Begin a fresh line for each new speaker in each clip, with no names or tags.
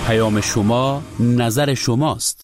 پیام شما نظر شماست.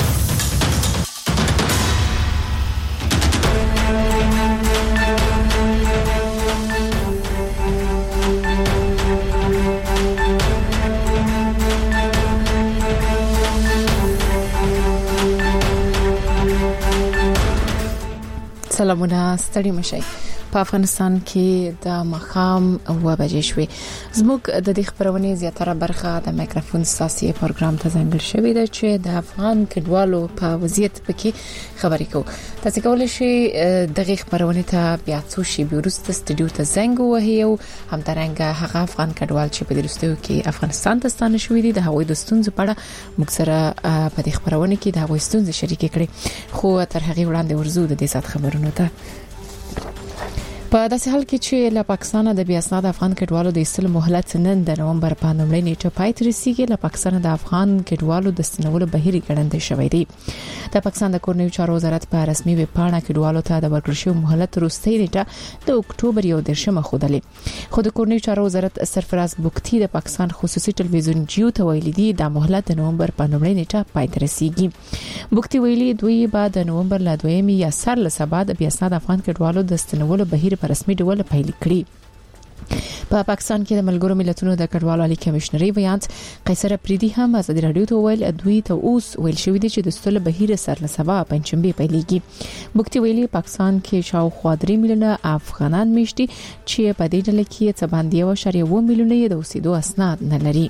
سلامونه، ستړي مشئ. په افغانستان کې د مخام 9 بجې شوې. زموږ د دې خبرونې زیاتره برخه د مایکروفون ساسي پروګرام ته ځانګړې شوې ده چې د افغان کډوالو په وضعیت پکې خبرې کوو. تاسو کولای شئ دغه خبرونه ته بیا څو شی وروسته سټډیو ته زنګ ووهئ او همدارنګه هغه افغان کډوال چې په دروستیو کې افغانستان ته ستانه شوې دي د هغوی د ستونزو په اړه موږ سره په دې خبرونه کې د هغوی ستونزې شریک کړي. خو تر هغه وړاندې ورزو د دې سات خبرونو ته. په داسې حال کې چې له پاکستان د بیا اسناد افغان کډوالو د ایستلو مهلت نن د نومبر په لومړۍ نیټه پای ته رسیدي. له پاکستان د افغان کډوالو د ستنولو بهیر ګړندې شوی دی. د پاکستان د کورنیو چارو وزارت په رسمي ویب پاڼه کډوالو ته د ورکړل شوی مهلت وروستۍ نیټه د اکتوبر 1 خوده. خو د کورنیو چارو وزارت سرفراز بوکتی د پاکستان خصوصي ټلویزیون جیو ته ویلي دي د مهلت د نومبر په لومړۍ نیټه پای ته رسیدي. بوکتی ویلي دوی بعد د نومبر ل 2 یا سر له سبا د بیا اسناد افغان کډوالو د ستنولو بهیر په رسمي ډول پیل کړی. په پاکستان کې د ملګرو ملتونو د کډوالو عالی کمشنري ویانت قیصر پریدي هم ازادي رادیو ته ویل دوی ته اوس ویل شوې دي چې د ستل بهیر سر له سبا پنځمبه پیلېږي. بوکتی ویلي پاکستان کې شاوخوا 3 میلیونه افغانان میشتي چې په دې ډله کې څه باندې 1.1 میلیونه د اوسېدو اسناد نه لري.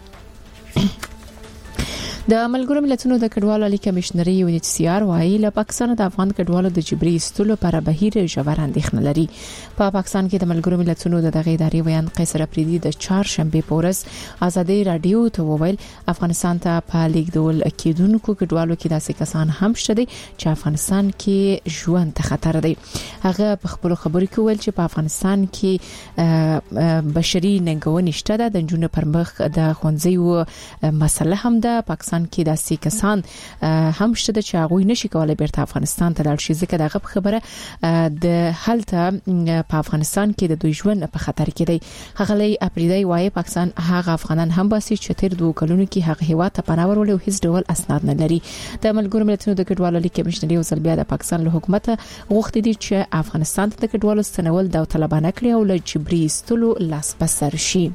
د ملګرو ملتونو د کډوالو عالی کمشنري UNHCR وايي له پاکستان د افغان کډوالو د جبري استلو پر بهیر ژور اندېښنه لري. په پاکستان کې د ملګرو ملتونو د دغه ادارې ویان قیصر پریدي د 4 شنبه پورس ازادي رادیو ته وویل افغانستان ته په لیکدول کېدونکو کډوالو کې داسې کسان هم شته دي چې افغانستان کې ژوند ته خطر دی. هغه په خپل خبرو کې ویل چې په افغانستان کې بشري ننګونې شته ده. د جنونو پر مخ د خونځي مسله هم ده. پاکستان کې داسې کسان هم شته چې هغه نشي کولای بیرته افغانستان ته لاړ شي ځکه دغه خبره د حالته په افغانستان کې د دوی ژوند په خطر کې دی. هغه لې اپریدي وايي پاکستان هغه افغانان هم باسي چې تیر 2 کلونو کې هغه هیوا ته پناه ورولې او هیڅ ډول اسناد نه لري. د ملګرو ملتونو د کډوالو لیک کمشنري او بیا د پاکستان له حکومت غوښتي دي چې افغانستان ته د کډوالو ستنول د طالبانو کړی او له جبري استلو لاس بسر شي.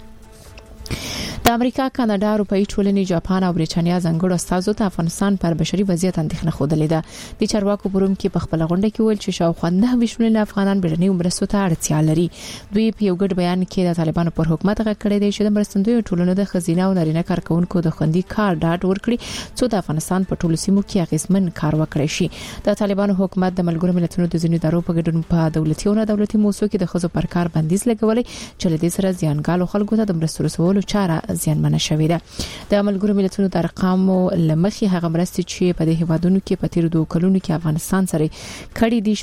د امریکا، کاناډا، اروپאי ټولنې، جاپان او بریټانیا ځنګړو استازو ته افغانستان پر بشري وضعیت اندېښنه خوده ده. د چارواکو پروم کې په خپل غونډه کې ویل چې شاوخوا 9 میلیونه افغانان بیرنۍ مرستو ته اړتیا لري. دوی په یو ګډ بیان کې د طالبانو پر حکومت غږ کړی دی چې د مرستندوی ټولنو د خزینه او نارینه کارکونکو د خوندي کار ډاډ ورکړي څو د افغانستان په ټولو سیمو کې اغیزمن کار وکړي شي. د طالبانو حکومت د ملګرو ملتونو د ځینو ادارو په ګډون په دولتي او نه دولتي موسسو کې د خزو پر کار بندیز لګولې چې له دې سره زیانګالو خلکو ته د مرستو رسولو چاره زیانمنه شوې ده. د ملګرو ملتونو د ارقامو لمخې هغه مرستې چې په دې هیوادونو کې په تیر 2 کلونو کې افغانستان سره کړي دي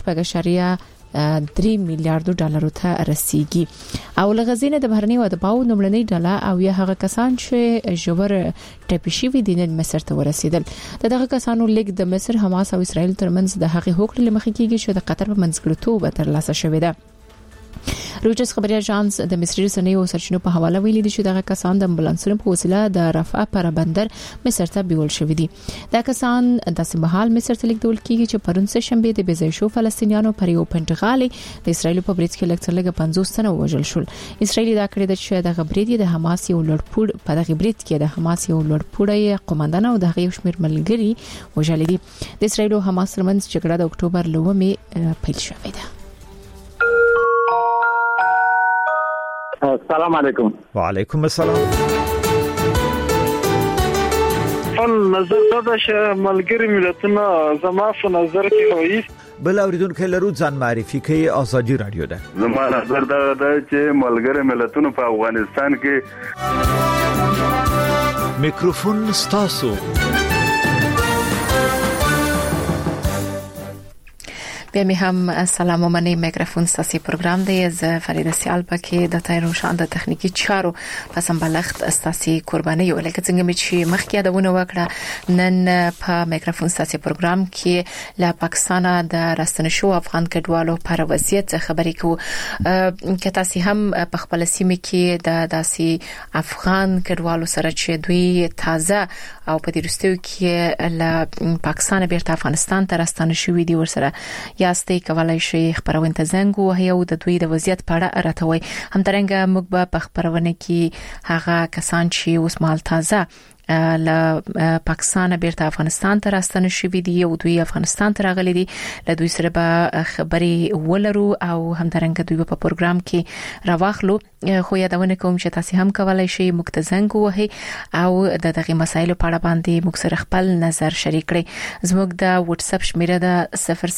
3 میلیارډ ډالر ته رسیدي او لغزینه د بهرنی ودباو نمړنۍ ډله او یا هغه کسان چې جوړ ټپشي وي د مصر ته ورسیدل. دغه کسانو لیک د مصر، حماس او اسرائیل ترمنځ د هغه حقوق لمخې کېږي چې د قطر په منځګړیتوب ترلاسه شوې ده. رویټرز خبري اژانس د مصري رسنیو سرچینو په حواله ویلي دي چې دغه کسان د امبولانسونو په وسیله د رفح پر بندر مصر ته بیول شوې دي. دا کسان د سیمهال مصر ته لیکدول کیږي چې پرون سه شنبه د بيځایشو فلسطینیانو پر یو پنټغالي د اسرایل په بریټ کې لکټرلګه 50 تنه وژل شول. اسرایل دا کړی د چې د غبرېدي د حماس یو لړپوړ په دغه بریټ کې د حماس یو لړپوړی قومندان او د هغې شمیر ملګری وژل دي. د اسرایل او حماس ترمنځ جګړه د اکتوبر لومې پیل شوې ده.
السلام علیکم.
وعلیکم السلام.
نظر دا چې ملګری ملتونه زما په نظر کې وایي
بل اوریدونکو لرو ځان معرفي کوي. ازادي رادیو ده.
زما نظر دا چې ملګری ملتونه په افغانستان کې
میکروفون ستاسو.
بیا می هم سلام ومني میکروفون ساسي پروګرام دی ز فرید سیال پکې د تایرو شان د تخنیکی چارو پسم بلخت استاسي قرباني ولکه څنګه می چې مخکې دونه وکړه نن په میکروفون ساسي پروګرام کې لا پاکستان د راستنه شو افغان کډوالو پر وضعیت خبرې کو کې تاسو هم په خپل سیمه کې د داسي افغان کډوالو سره چې دوی تازه او په دې رستو کې لا پاکستان بیرته افغانستان ته راستنه شوې دي ورسره یاستې کولای شي خبرونه ته زنګ وهي او د دوی د وضعیت په اړه راټوي همدارنګه موږ په خبرونه کې هغه کسان چې اوس مال تازه له پاکستان بیرته افغانستان ته راستنه شوې دي او دوی افغانستان ته راغلي دي له دوی سره به خبري ولرو او همدارنګه دوی په پروګرام کې راوخلو خو یادونه کوم چې تاسو هم کولای شئ مکتزنګ وهي او د دغه مسایلو په اړه باندې موږ سره خپل نظر شریک کړئ زموږ د واتس اپ شمیره د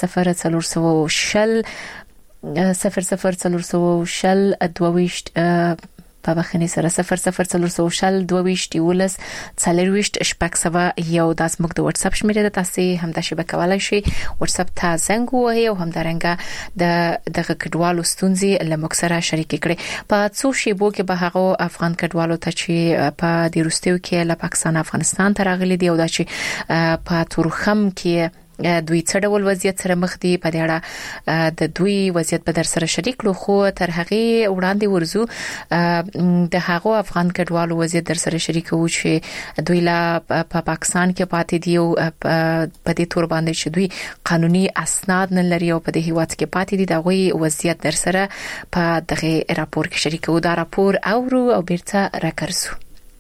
0040 په بخنی سره 004022 څلرويشت شپږ یو د اسمک د واتس اپ شمیره د تاسو هم د شبکې کولای شي واتس اپ ته زنګ وهي او همدارنګه د کډوالو ستونزې لمک سره شریک کړي په څو شیبو کې به هغه افغان کډوالو ته چې په دې روستیو کې له پاکستان افغانستان ته راغلي دي او د چې په تورخم کې دوی څه ډول وضعیت سره مخ دي په دې اړه د دوی وضعیت په در سره شریک کړو خو تر هغه وړاندې ورزو د هغه افغان کډوالو وضعیت در سره شریکو چې دوی لا په پاکستان کې پاتې دي او په دې تور باندې چې دوی قانوني اسناد نه لري او په دې هیواد کې پاتې دي دا غوي وضعیت در سره په دغه راپور کې شریکو دا راپور او بیرته راکرسو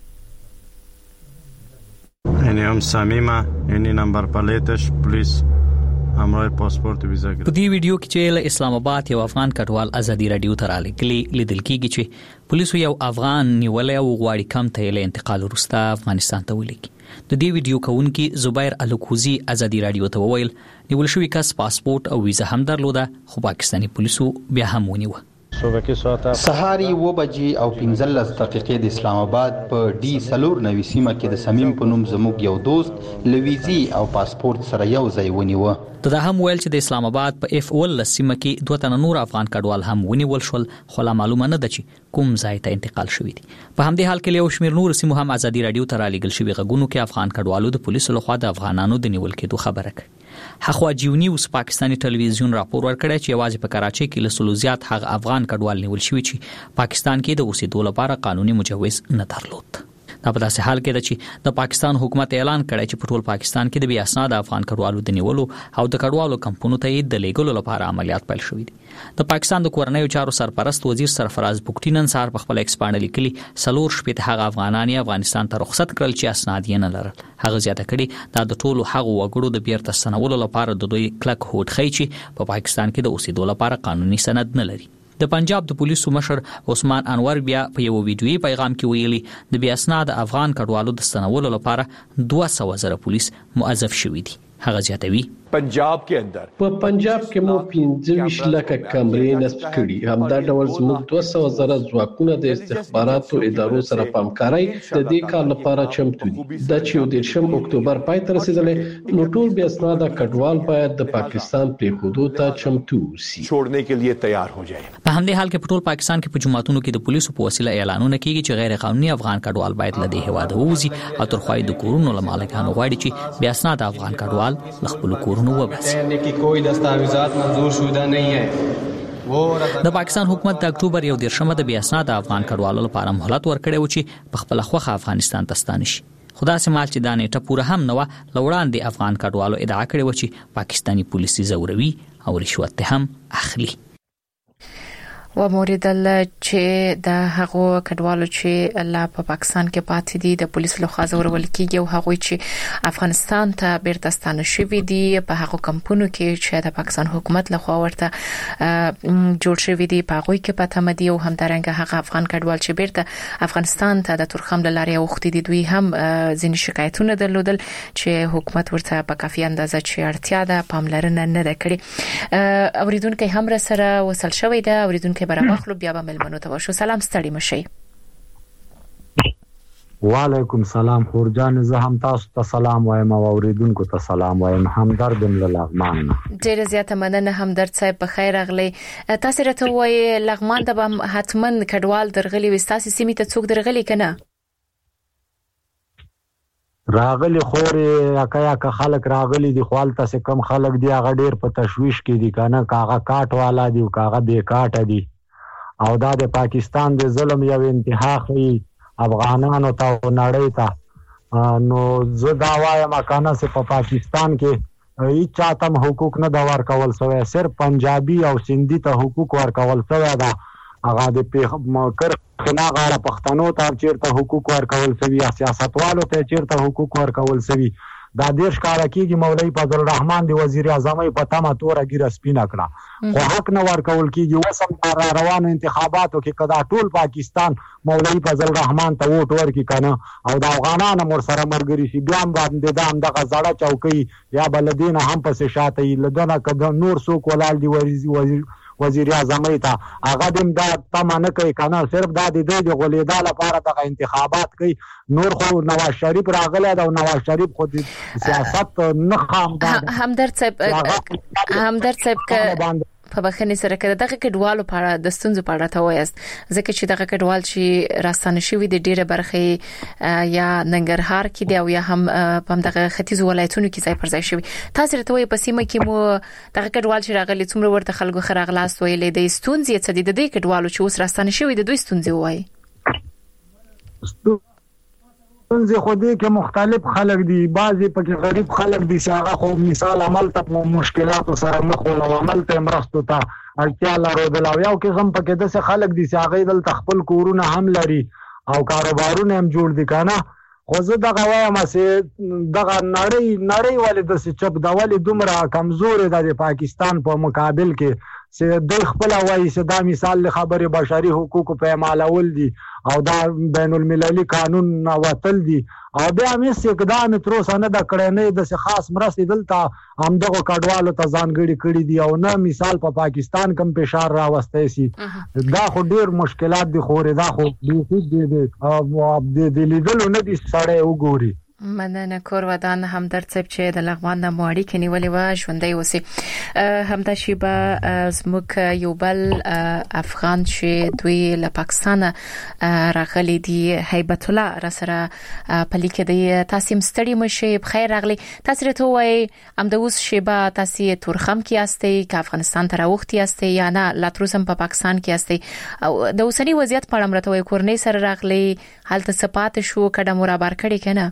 یعنی هم صمیمه یعنی نمبر پلیتش پولیس همراه پاسپورت ویزا ګر.
په دې ویډیو کې چې اسلام آباد یو افغان کډوال ازادي رادیو ته رالیکلي لیدل کېږي چې پولیسو یو افغان نیولې او غواړي کم ته له انتقال وروسته افغانستان ته ولیکي. د دې ویډیو کوونکی زبیر الکوزی ازادي رادیو ته وویل نیول شوی کس پاسپورت او ویزا هم درلوده خو پاکستاني پولیسو بیا هم ونیوه.
سهار 9 بجې او 15 دقیقې د اسلام آباد په ډي سلور نوي سیمه کې د سمیم په نوم زموږ یو دوست لویزي او پاسپورت سره یو ځای ونیوه.
دا هم ویل چې د اسلام آباد په اف اول سیمه کې 2 تن نور افغان کډوال هم ونیول شول خو لا معلومه نه ده چې کوم ځای ته انتقال شوی دي. په همدې حال کې یو شمیر نور سیمو هم ازادي رادیو ته رالیږل شوی غږونو کې افغان کډوالو د پولیسو لخوا د افغانانو د نیول کېدو خبره کوي. هغه جیونی اوس پاکستاني ټلویزیون راپور ورکړی چې یوازې په کراچۍ کې له سلو زیات هغه افغان کډوال نیول شوی چې پاکستان کې د اوسېدو لپاره قانوني مجوز نه درلود. دا په داسې حال کې ده چې د پاکستان حکومت اعلان کړی چې په ټول پاکستان کې د بې اسناد افغان کډوالو د نیولو او د کډوالو کمپونو ته د لیږلو لپاره عملیات پیل شوي دي. د پاکستان د کورنیو چارو سرپرست وزیر سرفراز بوکټي نن سهار په خپل ایکس باندې لیکلي 4 هغه افغانان افغانستان ته رخصت کړل چې اسناد یې نه لرل. هغه زیاته کړي دا د ټولو هغه وګړو د بیرته ستنولو لپاره د دوی کلک هوډ خي چې په پاکستان کې د اوسېدو لپاره قانوني سند نه لري. د پنجاب د پولیسو مشر عثمان انور بیا په یو ویډیويي پیغام کې ویلي د بیا اسناد افغان کډوالو د ستنولو لپاره 200,000 پولیس موظف شوي دي. هغه زیاتوي
पंजाब के अंदर
په پنجاب کې مو 25 لک کمرې نصب کړي همدا ډول زموږ 200,000 ځواکونه د استخباراتو ادارو سره پامکاري د دې کار لپاره چمتو دي. د 14 اکتوبر پای تر رسیدلې نو ټول بیا اسناد کډوال باید د پاکستان په حدودو ته چمتو شي
छोड़ने के लिए तैयार हो जाए.
په همدې حال کې په ټول پاکستان کې په جماعتونو کې د پولیسو په وسیله اعلانونه کیږي چې غیر قانوني افغان کډوال باید له دې هواده ووزي او تر خوای د کورونو لمالکانو غواړي چې بیا اسناد افغان کډوال له خپل کورونو وباسي.
کوئی دستاویزات منظور شده نه ہے.
د پاکستان حکومت د اکتوبر 1 د بیا اسناد افغان کډوالو لپاره مهلت ورکړی و چې په خپل خوخه افغانستان ته ستانه شي. خدا سي مال چې دا نیټه پوره هم نه و لوړاندې افغان کډوالو ادعا کړې و چې پاکستاني پولیسي زوروي او رشوت هم اخلي.
و موریدل چې د هغو کډوالو چې لا په پاکستان کې پاتې دي د پولیسو لخوا زورول کیږي او هغه چې افغانستان ته بیرته ستانه شوي دي په هغو کمپونو کې چې د پاکستان حکومت لخوا ورته جوړ شوي دي په هغه کې پته مدي او همدارنګه هغه افغان کډوال چې بیرته افغانستان ته د تورخم لارې اوختي دي دوی هم ځینې شکایتونه درلودل چې حکومت ورته په کافي اندازه چې اړتیا ده پاملرنه نه کړې. اوریدونکو هم را سره وصل شوی ده اوریدونکو برابخلو بیا به ملمنو ته وشو. سلام ستړي مشي.
وعلیکم سلام خورجان، زه هم تاسو ته سلام وایم او اوریدونکو ته سلام وایم. همدرد له لغمان.
ډیره زیاته مننه همدرد صاحب، په خیر راغلی. تاسو راته وایي لغمان ته به حتمن کډوال درغلي وستاسي سیمې ته څوک درغلي کنه؟
راغلی خورې اکا خلک راغلي دي، خپل تاسو کم خلک دي هغه ډیر په تشويش کې دي کنه، کاغه کاټ والا دي او کاغه بے کاټ دي او دا د پاکستان د ظلم یو انتها خي افغانانو ته نړۍ ته. نو زه دا وایم کنه چې په پاکستان کې هیڅ چاته حقوق نه دا ورکول شوی، صرف پنجابي او سندي ته حقوق ورکول شوی دا. هغه د کر خنا غاړه پښتنو ته چیرته حقوق ورکول شوی، سیاستوالو ته چیرته حقوق ورکول شوی. دا دیش کال کېږي مولوی فضل الرحمن دی وزیر اعظم په تمه تور ګیره سپینه کړه، خو حق نه ورکول کېږي. وسم را روانو انتخاباتو کې کدا ټول پاکستان مولوی فضل الرحمن ته ووټ ورکړي کنه او د افغانانو مر سره مرګري شي، بیا هم باندې دام دغه زړه چوکۍ یا بلدین هم پسې شاته لدنه کده نور څوک ولال دی وزیر اعظم ته هغه دم دا تمه نه کوي کنه، صرف دا د دې غولیدا لپاره د انتخابات کوي. نور خو نواز شریف راغله دا نواز شریف خو د سیاست نه خام ده. همدرد صاحب په بخښنې سره کړه دغه کډوالو په اړه د ستونزو په اړه ته وایست، ځکه چې دغه کډوال چې راستانه شوی د ډیره برخه یا ننګرهار کې دی او یا هم په دغه ختیځ ولایتونو کې ځای پر ځای شوی. تاسو ته وایي په سیمه کې مو دغه کډوال چې راغلي څومره ورته خلکو خراغلاست ویلې د ستونزې څه دي د کډوالو چې اوس راستانه شوی د دوی ستونزې وایي؟ ستونزې خو دې کې مختلف خلک دي، بعضي پکې غریب خلک دي چې هغه خو مثال عمل ته مشکلات سره مخ ول او عمل ته مرستو ته اړتیا لري. یو قسم پکې د خلک دي چې هغه د تخپل کورونه هم لري او کاروبارونه هم جوړ دي کنه. خو زه دغه وایم چې دغه نړۍ ولې د چپ دا ولې دومره کمزور ده د پاکستان په مقابل کې چې د خپل وایي چې دا مثال له خبره بشري حقوقو په اعمالول دي او دا بین المللي قانون وتل دي او بیا مې اقدام تر اوسه نه د کړنې د خاص مرستې دلته هم دغه کډوالو ته ځانګړي کړي دي او نه مثال په پاکستان کم فشار راوستي سي. دا خو ډیر مشکلات دي، خورې دا خو د لیدلو نه دي سړی وګوري. مننه کور ودان همدرد صاحب چې د لغمان د موړی کې نیولې و ژوندۍ اوسې. همدا شی به زموږ یو بل افغان چې دوی له پاکستان راغلي دي هیبت الله را سره پلي کې دی. تاسو مستړي مشه بخیر راغلي. تاسو ته وای ام د اوس شی به تاسو تورخم کې یاستئ که افغانستان ته راوختي یاستئ یا نه لا تروسم په پاکستان کې یاستئ او د اوسنی وضعیت په اړه مرته وای کورنۍ سره راغلي حالت سپات شو کډه مرابر کړي کنه؟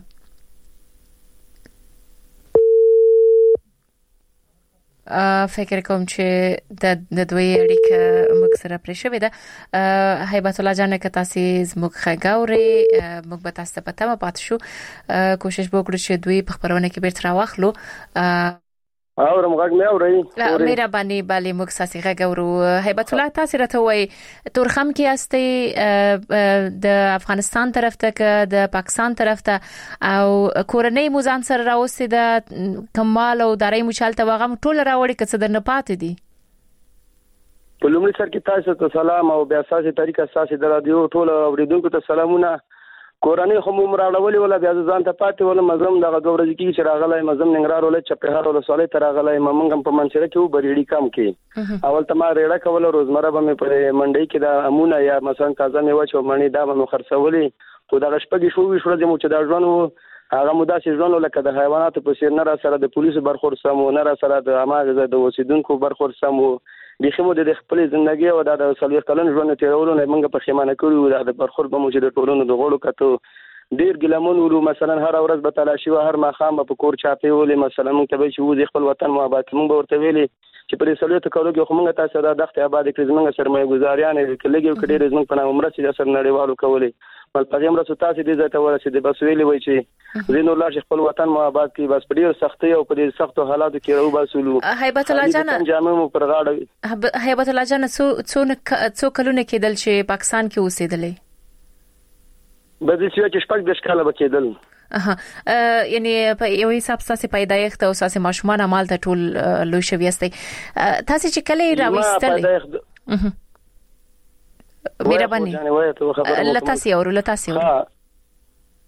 فکر کوم چې د دوی اړیکه موږ سره پرې شوې ده. هیبت الله جان که تاسو زموږ خګاوري موږ به تاسو په تمه پات شو، کوشش وکړو چې دوی په خبرونه کې بیرته راوخلو.
اورم غږ مې اوري
مهرباني بالي موږ ساسي غږورو. هیبت الله تاسو راته وای تورخم کې استي د افغانستان طرف ته د پاکستان طرف ته او کورنۍ موزان سره راوستي د کمال او داري مشالته واغم ټول راوړي کڅ د نه پاتې دي.
په لومړي سر کې تاسو ته سلام او بیا اساسي طریقه اساسي د رادیو ټول اوریدونکو ته سلامونه. کورنۍ خو مو راړولې ولا بیا ځان ته پاتې ولا مزم دغه دوه ورځې کې چې راغلای مزم ننګرهار ولې چپهار ولې سولې ته راغلای مونږ په منشره کې وبریړي کم کې اول ته ما ریړه کول روزمره به مې په منډي کې د امونه یا مثلا تازه میوه چې منی دا به خرڅولې خو دغه شپږ شو د مو چې دا ژوند هغه مودا چې ژوند لکه د حیواناتو په سیر نه را سره د پولیسو برخور سمو نه را سره د اماغه د وسیدونکو برخور سمو بخمو د خپل ژوندۍ او د سلوي کلن ژوند تیرولو نه موږ په خیمانه کړو د برخور به مو چې د ټولونو د غړو کته ډیر ګلمون ورو مثلا هر ورځ به تلاشي او هر مخام په کور چاپی ولې مثلا موږ ته چې وځي خپل وطن مو آباد موږ ورته ویلي چې پر سلوي ته کولو کې موږ تاسو د دغه آباد کړئ موږ سرمایه گزاریان کلیږي کډیر زموږ په عمر چې سر نړیوالو کولې بل په امر تاسو دې ځای ته ورسېدې بس ویلي وای چې زینو الله خپل وطن مو آباد کړي بس په ډیر سختي او په ډیر سختو حالاتو کې راو باسولو.
هیبت الله جان
جامه مو پر غاړه
هیبت الله جان څو کلونه کېدل چې پاکستان کې اوسېدلې؟
بده چې شپږ د ښکاله بکیدل.
یعنی په یو حساب ساسي پیدایښت او ساسي ماشومان عمل ته ټول لوي شوی استي تاسو چې کله راوستل مهرباني لتاسي او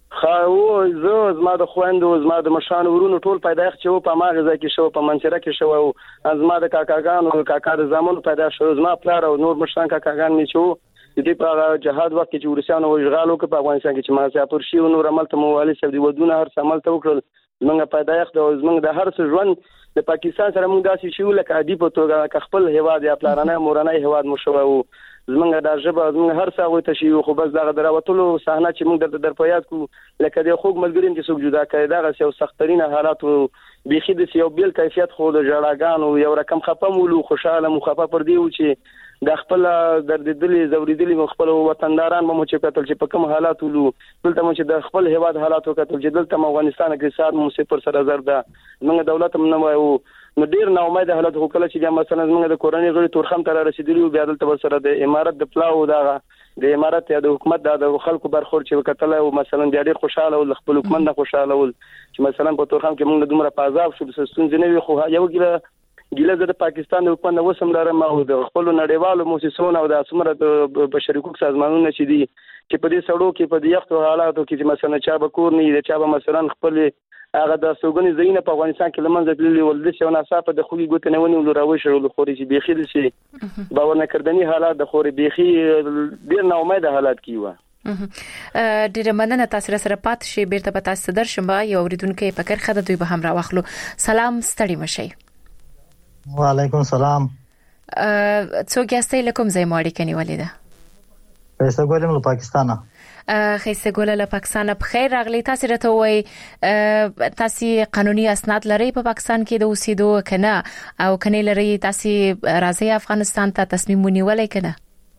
زه زما د خويندو زما د مشرانو ورونو ټول پیدایښت چې په ماغه ځای کې شو په منصره کې شو او زما د کاکاګانو کاکا د زامنو پیدا شو زما پلار او نور مشران کاکاګان می شو د دې په جهاد وخت کې چې ورسانو وشغالو کې په افغانستان کې چې ما سیاپور شي او نور عمل ته موالي سب دی ودونه هر عمل ته وکړل موږ پیدایښت او موږ د هر څه ژوند د پاکستان سره موږ داسې شو لکه عادي په توګه خپل هواد یا پلارانه مورانه هواد مو شو او زمونږ د ژبه زمونږ هر څه غوي ته شي خو بس دغه دراوتلو صحنه چې موږ در په یاد کو لکه د خوګ ملګرین چې څوک جدا کړي دغه یو سخترینه حالات بيخي د یو بیل کیفیت خو د جړاګانو یو رقم خپه مولو خوشاله مخفه پر دی چې د خپل درددلي زوریدلي خپل وطنداران مو چې کتل چې په کوم حالات ولو دلته مو چې د خپل هواد حالات کتل چې دلته افغانستان کې سات مو 0% زر ده موږ دولت منو نو ډیر نو امید حالت خو کله چې مثلا موږ د کورنۍ غړي تورخم تر رسیدلی او بیا دلته سره د امارت د پلاو د امارت یا د حکومت د خلکو برخور چې وکټل او مثلا ډیر خوشاله او خپل حکومت نه خوشاله ول چې مثلا په تورخم کې موږ دومره پازاب شو د ستونزې نه وي خو یو ګیله د پاکستان د حکومت وسم لرم او د خپل نړیوالو مؤسسونو او د اسمره د بشري حقوق سازمانونو چې دي چې په دې سړو کې په دې یختو حالاتو کې چې مثلا چا به کور نه چا به مثلا خپل هغه د سوګنی زینه په افغانستان کې لمنځه تللی ول د شونه صاحب د خوې ګوت نه ونی ول راوي شړل خوري چې بيخي د شي باور نه کردنی حالات د خوري بيخي ډیر نه امید حالات کیوه
ډیره مننه تاسو سره پات شي بیرته په تاسو در شمه یو اوریدونکو فکر خده دوی به هم راوخلو سلام ستړي مشي
وعلیکم السلام
څوک یاستئ لکم زې ماړی کني ولیدا
پیسې ګولم له پاکستانه
خیسه ګوله له پاکستان په خیر راغلی تاسو راته وای تاسو قانوني اسناد لري په پاکستان کې د اوسېدو کنه او کنه لري تاسو راځي افغانستان ته تصمیم ونیولای کنه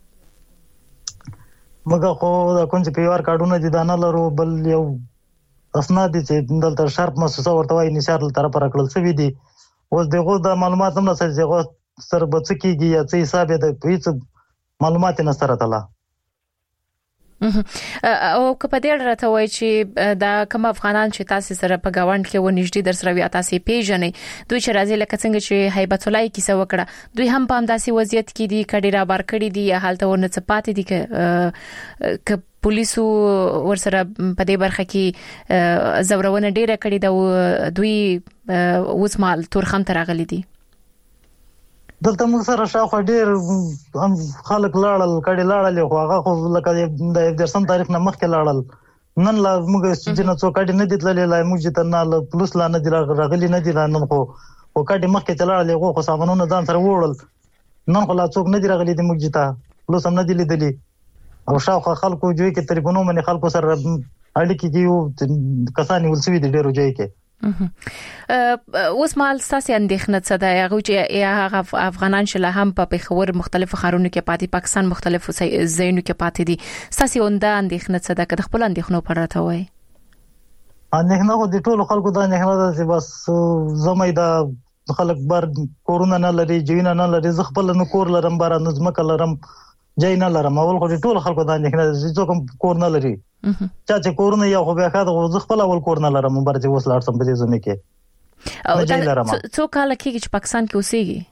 مګه خو د کوم چې پیوار کارډونه دي دانه لرو بل یو اسناد چې دلته شرط مؤسسه ورته وای نشار له طرف راکړل سوي دي اوس دغه د معلومات هم نه سره بچ کیږي یا څه حساب د هیڅ معلومات نه سره تلا
او که په دې راته وای چې دا کوم افغانان چې تاسو سره په گاوند کې ونیږدي در سره وي تاسو پیژنې دوی چې راځي لکه څنګه چې هیبت الله کیسه وکړه دوی هم په همداسي وضعیت کې دي کډی را بار کړی دي یا حالت ورنه څپاتې دي ک پولیسو ورسره په دې برخه کې زورونه ډیره کړې دا دوی اوس مال تورخم ترغلي دي
دلته موږ سره شاوخوا ډیر هم خلک لاړل کډي لاړل خو هغه خو لکه د 10 تاریخ نه مخکې لاړل نن لا موږ چې نه څو کډي نه دي تللي لا موږ ته نه پولیس لا نه دي راغلي نه دي نن خو کډي مخکې تلاړل خو سامانونه ځان سره وړل نن خو لا څوک نه دي راغلي د موږ ته پولیس هم نه دي لیدلي او شاوخوا خلکو جوړ کې ټلیفونونه باندې خلکو سره اړیکې کیو کسانی ولسوي دي ډیرو ځای کې
اوس مال ساسي اندېښنه څه ده هغه چې افغانان شله هم په پیښور مختلفو ښارونو کې پاتې پاکستان مختلفو ځایونو کې پاتې دي ساسي اونده اندېښنه څه ده که خپل اندېښنو پر راته وای
اندېښنه خو د ټولو خلکو د اندېښنه ده چې بس زمای دا خلک بار کورونا نه لري جوینه نه لري زه خپل نو کور لرم بار نظم کلرم جای نه لرم اول خو ټول خلکو د اندېښنه چې څوک کور نه لري چې کورونه یو خو بیا خاطر زه خپل اول کور نه لرم برته وس لاړ سم په دې زمي کې
او څو کال کې چې پاکستان کې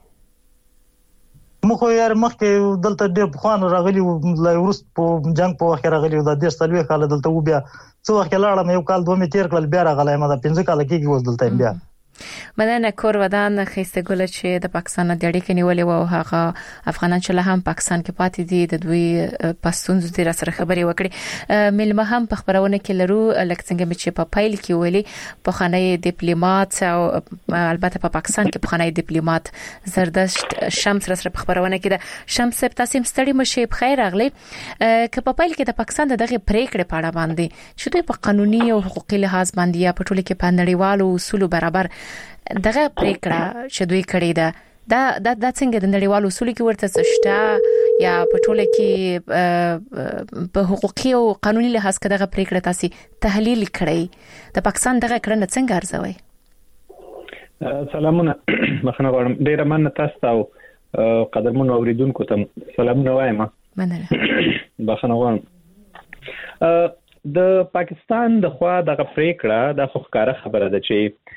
اوسېږي
مخ یې مخکې دلته ډېر خوان راغلی لا ورست په جنگ په وخت راغلی د 10 سالوي کال دلته و بیا څو وخت لاړم یو کال دوه می تیر کړل بیا راغلی ما د 15 کال کې اوس دلته بیا
مننه کور ودان خسته ګل چې د پاکستان د اړیکې نیولې او هغه افغانان چې له هم پاکستان کې پاتې دي د دوی پښتون د سره خبري وکړي ملمه هم په خبرونه کې لرو لکه څنګه چې په پایل کې ویلي په خانه ډیپلوماټ او البته په پاکستان کې په خانه ډیپلوماټ زردشت شمس سره په خبرونه کې د شمس تاسو ستړي مشه په خیر اغلی که په پایل کې د پاکستان دغه پریکړه پاړه باندې چې دوی په قانوني او حقوقي لحاظ باندې یا په ټولو کې په نړیوالو اصول برابر دغه پریکړه چې دوی کړې ده دا څنګه د نړیوالو اصول کې ورته څشته یا په ټوله کې په حقوقي او قانوني لحاظ کې دغه پریکړه تاسو تحلیل کړئ د پاکستان دغه کړنه څنګه ارزوي
سلامونه مخنه غواړم ډیر مننه تاسو او قدرمن اوریدونکو ته سلامونه وایم مننه بخنه غواړم د پاکستان د خوا دغه پریکړه د خخکاره خبره ده چې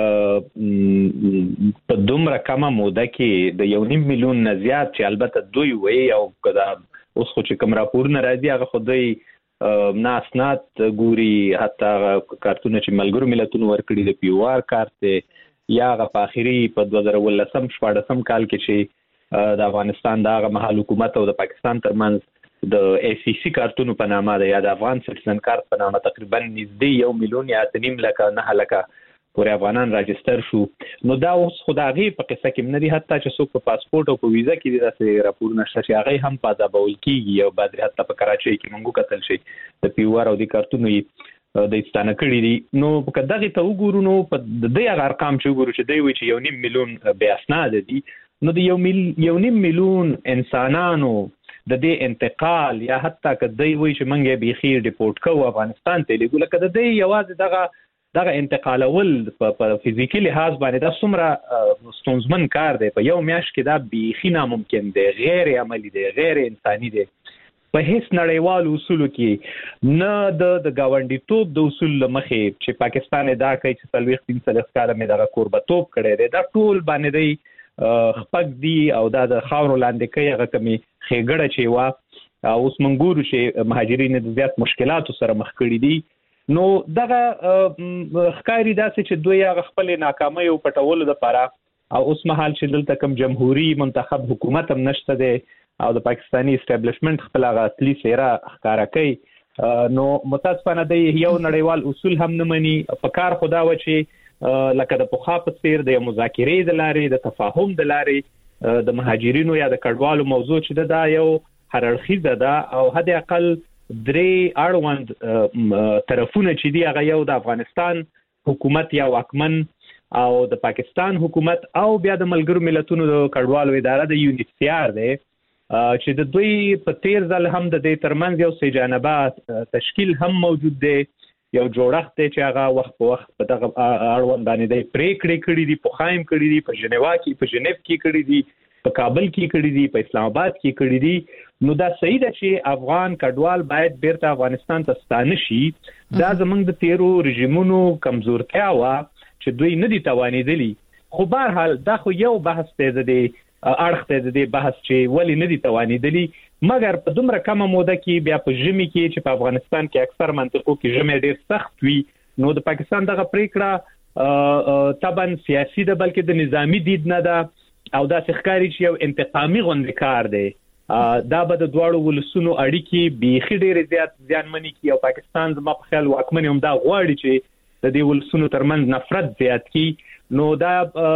په دومره کمه موده کې د 1.5 میلیون نه زیات چې البته دوی وایي او کدا اوس خو چې کوم راپور نه راځي هغه خو دوی ناسنات ګوري، حتی کارتونه چې ملګرو ملتونو ورکړي د پیوار کارت یا په اخیری په 2014 کال کې چې د افغانستان د مهال حکومت او د پاکستان ترمنځ د ACC کارتونو په نامه د یا د افغان سټیزن کارت په نامه تقریبا نږدې 1 ملیون یا 3 لکه 9 لکه پورې افغانان راجستر شو. نو دا اوس خدایي په قصه کې نه دي، حتی چې څوک په پاسپورت او په ویزا کې داسې راپور نشته چې هغه هم پاتابول کیږي او بعد حتی په کراچۍ کې موږ کتل شي د پیوار او د کارتونو د استانه کړی دي. نو په دغه ته وګورو، نو په دغه ارقام چې وګورو چې دوی وایي چې 1.5 ملیون بیا اسناد دي، نو د 1.5 ملیون انسانانو د دې انتقال یا حتی کدی وایي چې منګه بيخي ډیپورټ کوو افغانستان ته لګول کده دی یوازې دغه انتقالول په فزیکي لحاظ باندې دا څومره ستونزمن کار دی. په یو میاشت کې دا بيخي ناممکن دی، غیر عملی دی، غیر انساني دی. په هیڅ نړیوال اصولو کې نه د گاونډیتوب د اصول مخې چې پاکستان دا کوي چې 30 کال مې دغه قربتوب کړی دی، دا ټول باندې دی خپک دی او دا د خاورو لاندې کوي هغه کمی خېګړه چې وا اوس منګورو چې مهاجرین د زیات مشکلاتو سره مخ کړي دي. نو دغه خکاری داسې چې دوی هغه خپل ناکامۍ او پټولو لپاره او اوس مهال چې دلته کوم جمهوریت منتخب حکومت هم نشته دی او د پاکستانی اسټابلیشمنت خپل هغه اصلي څیره ښکارا کوي، نو متاسفانه دی یو نړیوال اصول هم نه مني. په کار خدا و چې لکه د پخوا په څیر د مذاکرې د لارې د تفاهم د لارې د مهاجرینو یا د کډوالو موضوع چې دا یو هررخیزه ده او حد اقل 3 اړوند طرفونه چې دی هغه یو د افغانستان حکومت یا واکمن او د پاکستان حکومت او بیا د ملګرو ملتونو د کډوالو اداره د UNHCR دی چې د دوی په تیر ځل هم د دې ترمنځ یو سجانبه تشکیل هم موجود دی، یو جوړښت دی چې هغه وخت په وخت په دغه اړوند باندې د پریکړې کړې دي، په خایم کړې دي، په ژنیوا کې په ژنیف کې کړې دي، په کابل کې کړې دي، په اسلام آباد کې کړې دي. نو دا صحیح ده چې افغان کډوال باید بیرته افغانستان ته ستانه شي. دا زمونږ د تیرو رژیمونو کمزورتیا و چې دوی نه دي توانیدلی. خو بهر حال دا خو یو بحث دی د اړخ ته د بحث چې ولی نه دي توانیدلی، مګر په دومره کمه موده کې بیا په ژمي کې چې په افغانستان کې اکثر منطقو کې ژمي ډیر سخت وي، نو د پاکستان دغه پریکړه طبعا سیاسي ده بلکې د نظامی دید نه ده او دا ښکاری چې یو انتقامي غونډه کار دی. دا به د دواړو ولسونو اړیکې بيخي ډېر زیات ځانمنې کی او پاکستان زما په خیال واکمن هم دا غواړي چې د دې ولسونو ترمنځ نفرت زیات کی. نو دا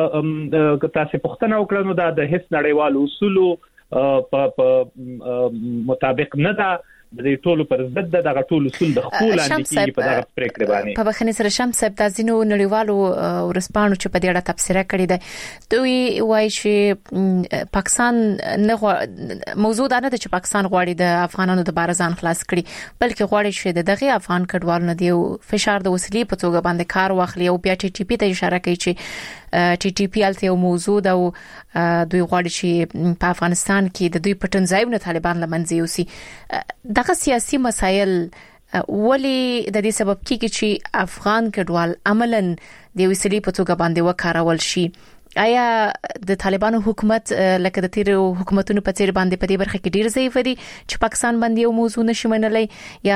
تاسو پوښتنه وکړه، نو دا د هیڅ نړیوال اصولو په مطابق نه ده، د ټولو پر ضد دغه ټول اصول د خپل اندکی په دغه پریکړه باندې.
په بخښنې سره شمس صاحب تاسو نړیوالو ورسپانو چې په دې اړه تبصره کړې ده، دوی وایي چې پاکستان نه موضوع دا نه ده چې پاکستان غواړي د افغانانو د بارزان خلاص کړي، بلکې غواړي چې دغه افغان کډوالو نه دی فشار د وسیلې په توګه باندې کار واخلي او بیا TTP ته اشاره کوي چې TTP الته یو موضوع ده او دوی غواړي چې په افغانستان کې د دوی پټنځایونه طالبان لمنځه یوسي. دغه سیاسي مسایل ولی د دې سبب کیږي چې افغان کډوال عملاً د وسیلې په توګه باندې وکارول شي. آیا د طالبانو حکومت لکه د تیر حکومتونو په څیر باندې په دې برخه کې ډیر ضعیف دي چې پاکستان باندې یو موضوع نشي منلای یا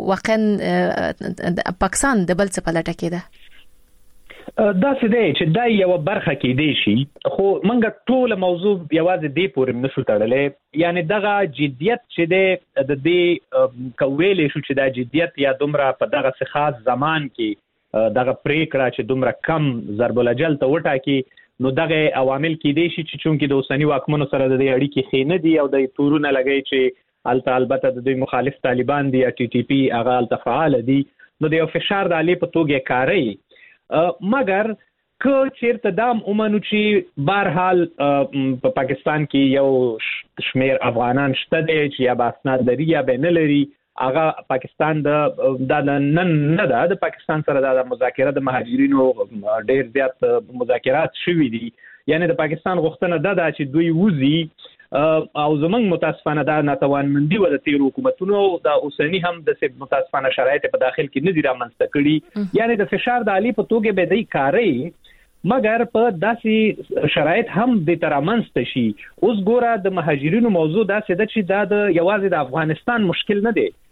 واقعا پاکستان د بل څه په لټه کې ده؟
دا څه دی چې دا یو برخه کې دی شي، خو منګه ټول موضوع یوازې دی پورې نشو تړلې. یعنی دغه جدیت چې دی د دې کویلې شو چې دا جدیت یا دومره په دغه خاص زمان کې دغه پریکړه چې دومره کم ضرب الاجل ته وټاکي، نو دغه عوامل کې دی چې چونکی د اوسنی واکمنو سره د اړیکې خینه دي او د تورونه لګي چې البته د دوی مخالف طالبان دي یا TTP هغه التفاعل دي، نو د یو فشار د علی په توګه کاری. مګر که چیرته دام اومنو چې بهرحال په پاکستان کې یو شمیر افغانان شته دي چې یا باسناد لري یا بینه لري، هغه پاکستان د نن نه ده د پاکستان سره د مذاکره د مهاجرینو ډیر زیات مذاکرات شوي دي. یعنی د پاکستان غوښتنه ده چې دوی وزي او زمنګ متاسفانه دا ناتوانمندي و د تیر حکومتونو د اوسنی هم د متاسفانه شرایط په داخل کې نه دي رامنځته کړي، یعنی د فشار د علی په توګه به دی کاری، مګر په داسې شرایط هم د ترامنځته شي. اوس ګوره د مهاجرینو موضوع داسې ده چې دا د یوازې د افغانستان مشکل نه دی،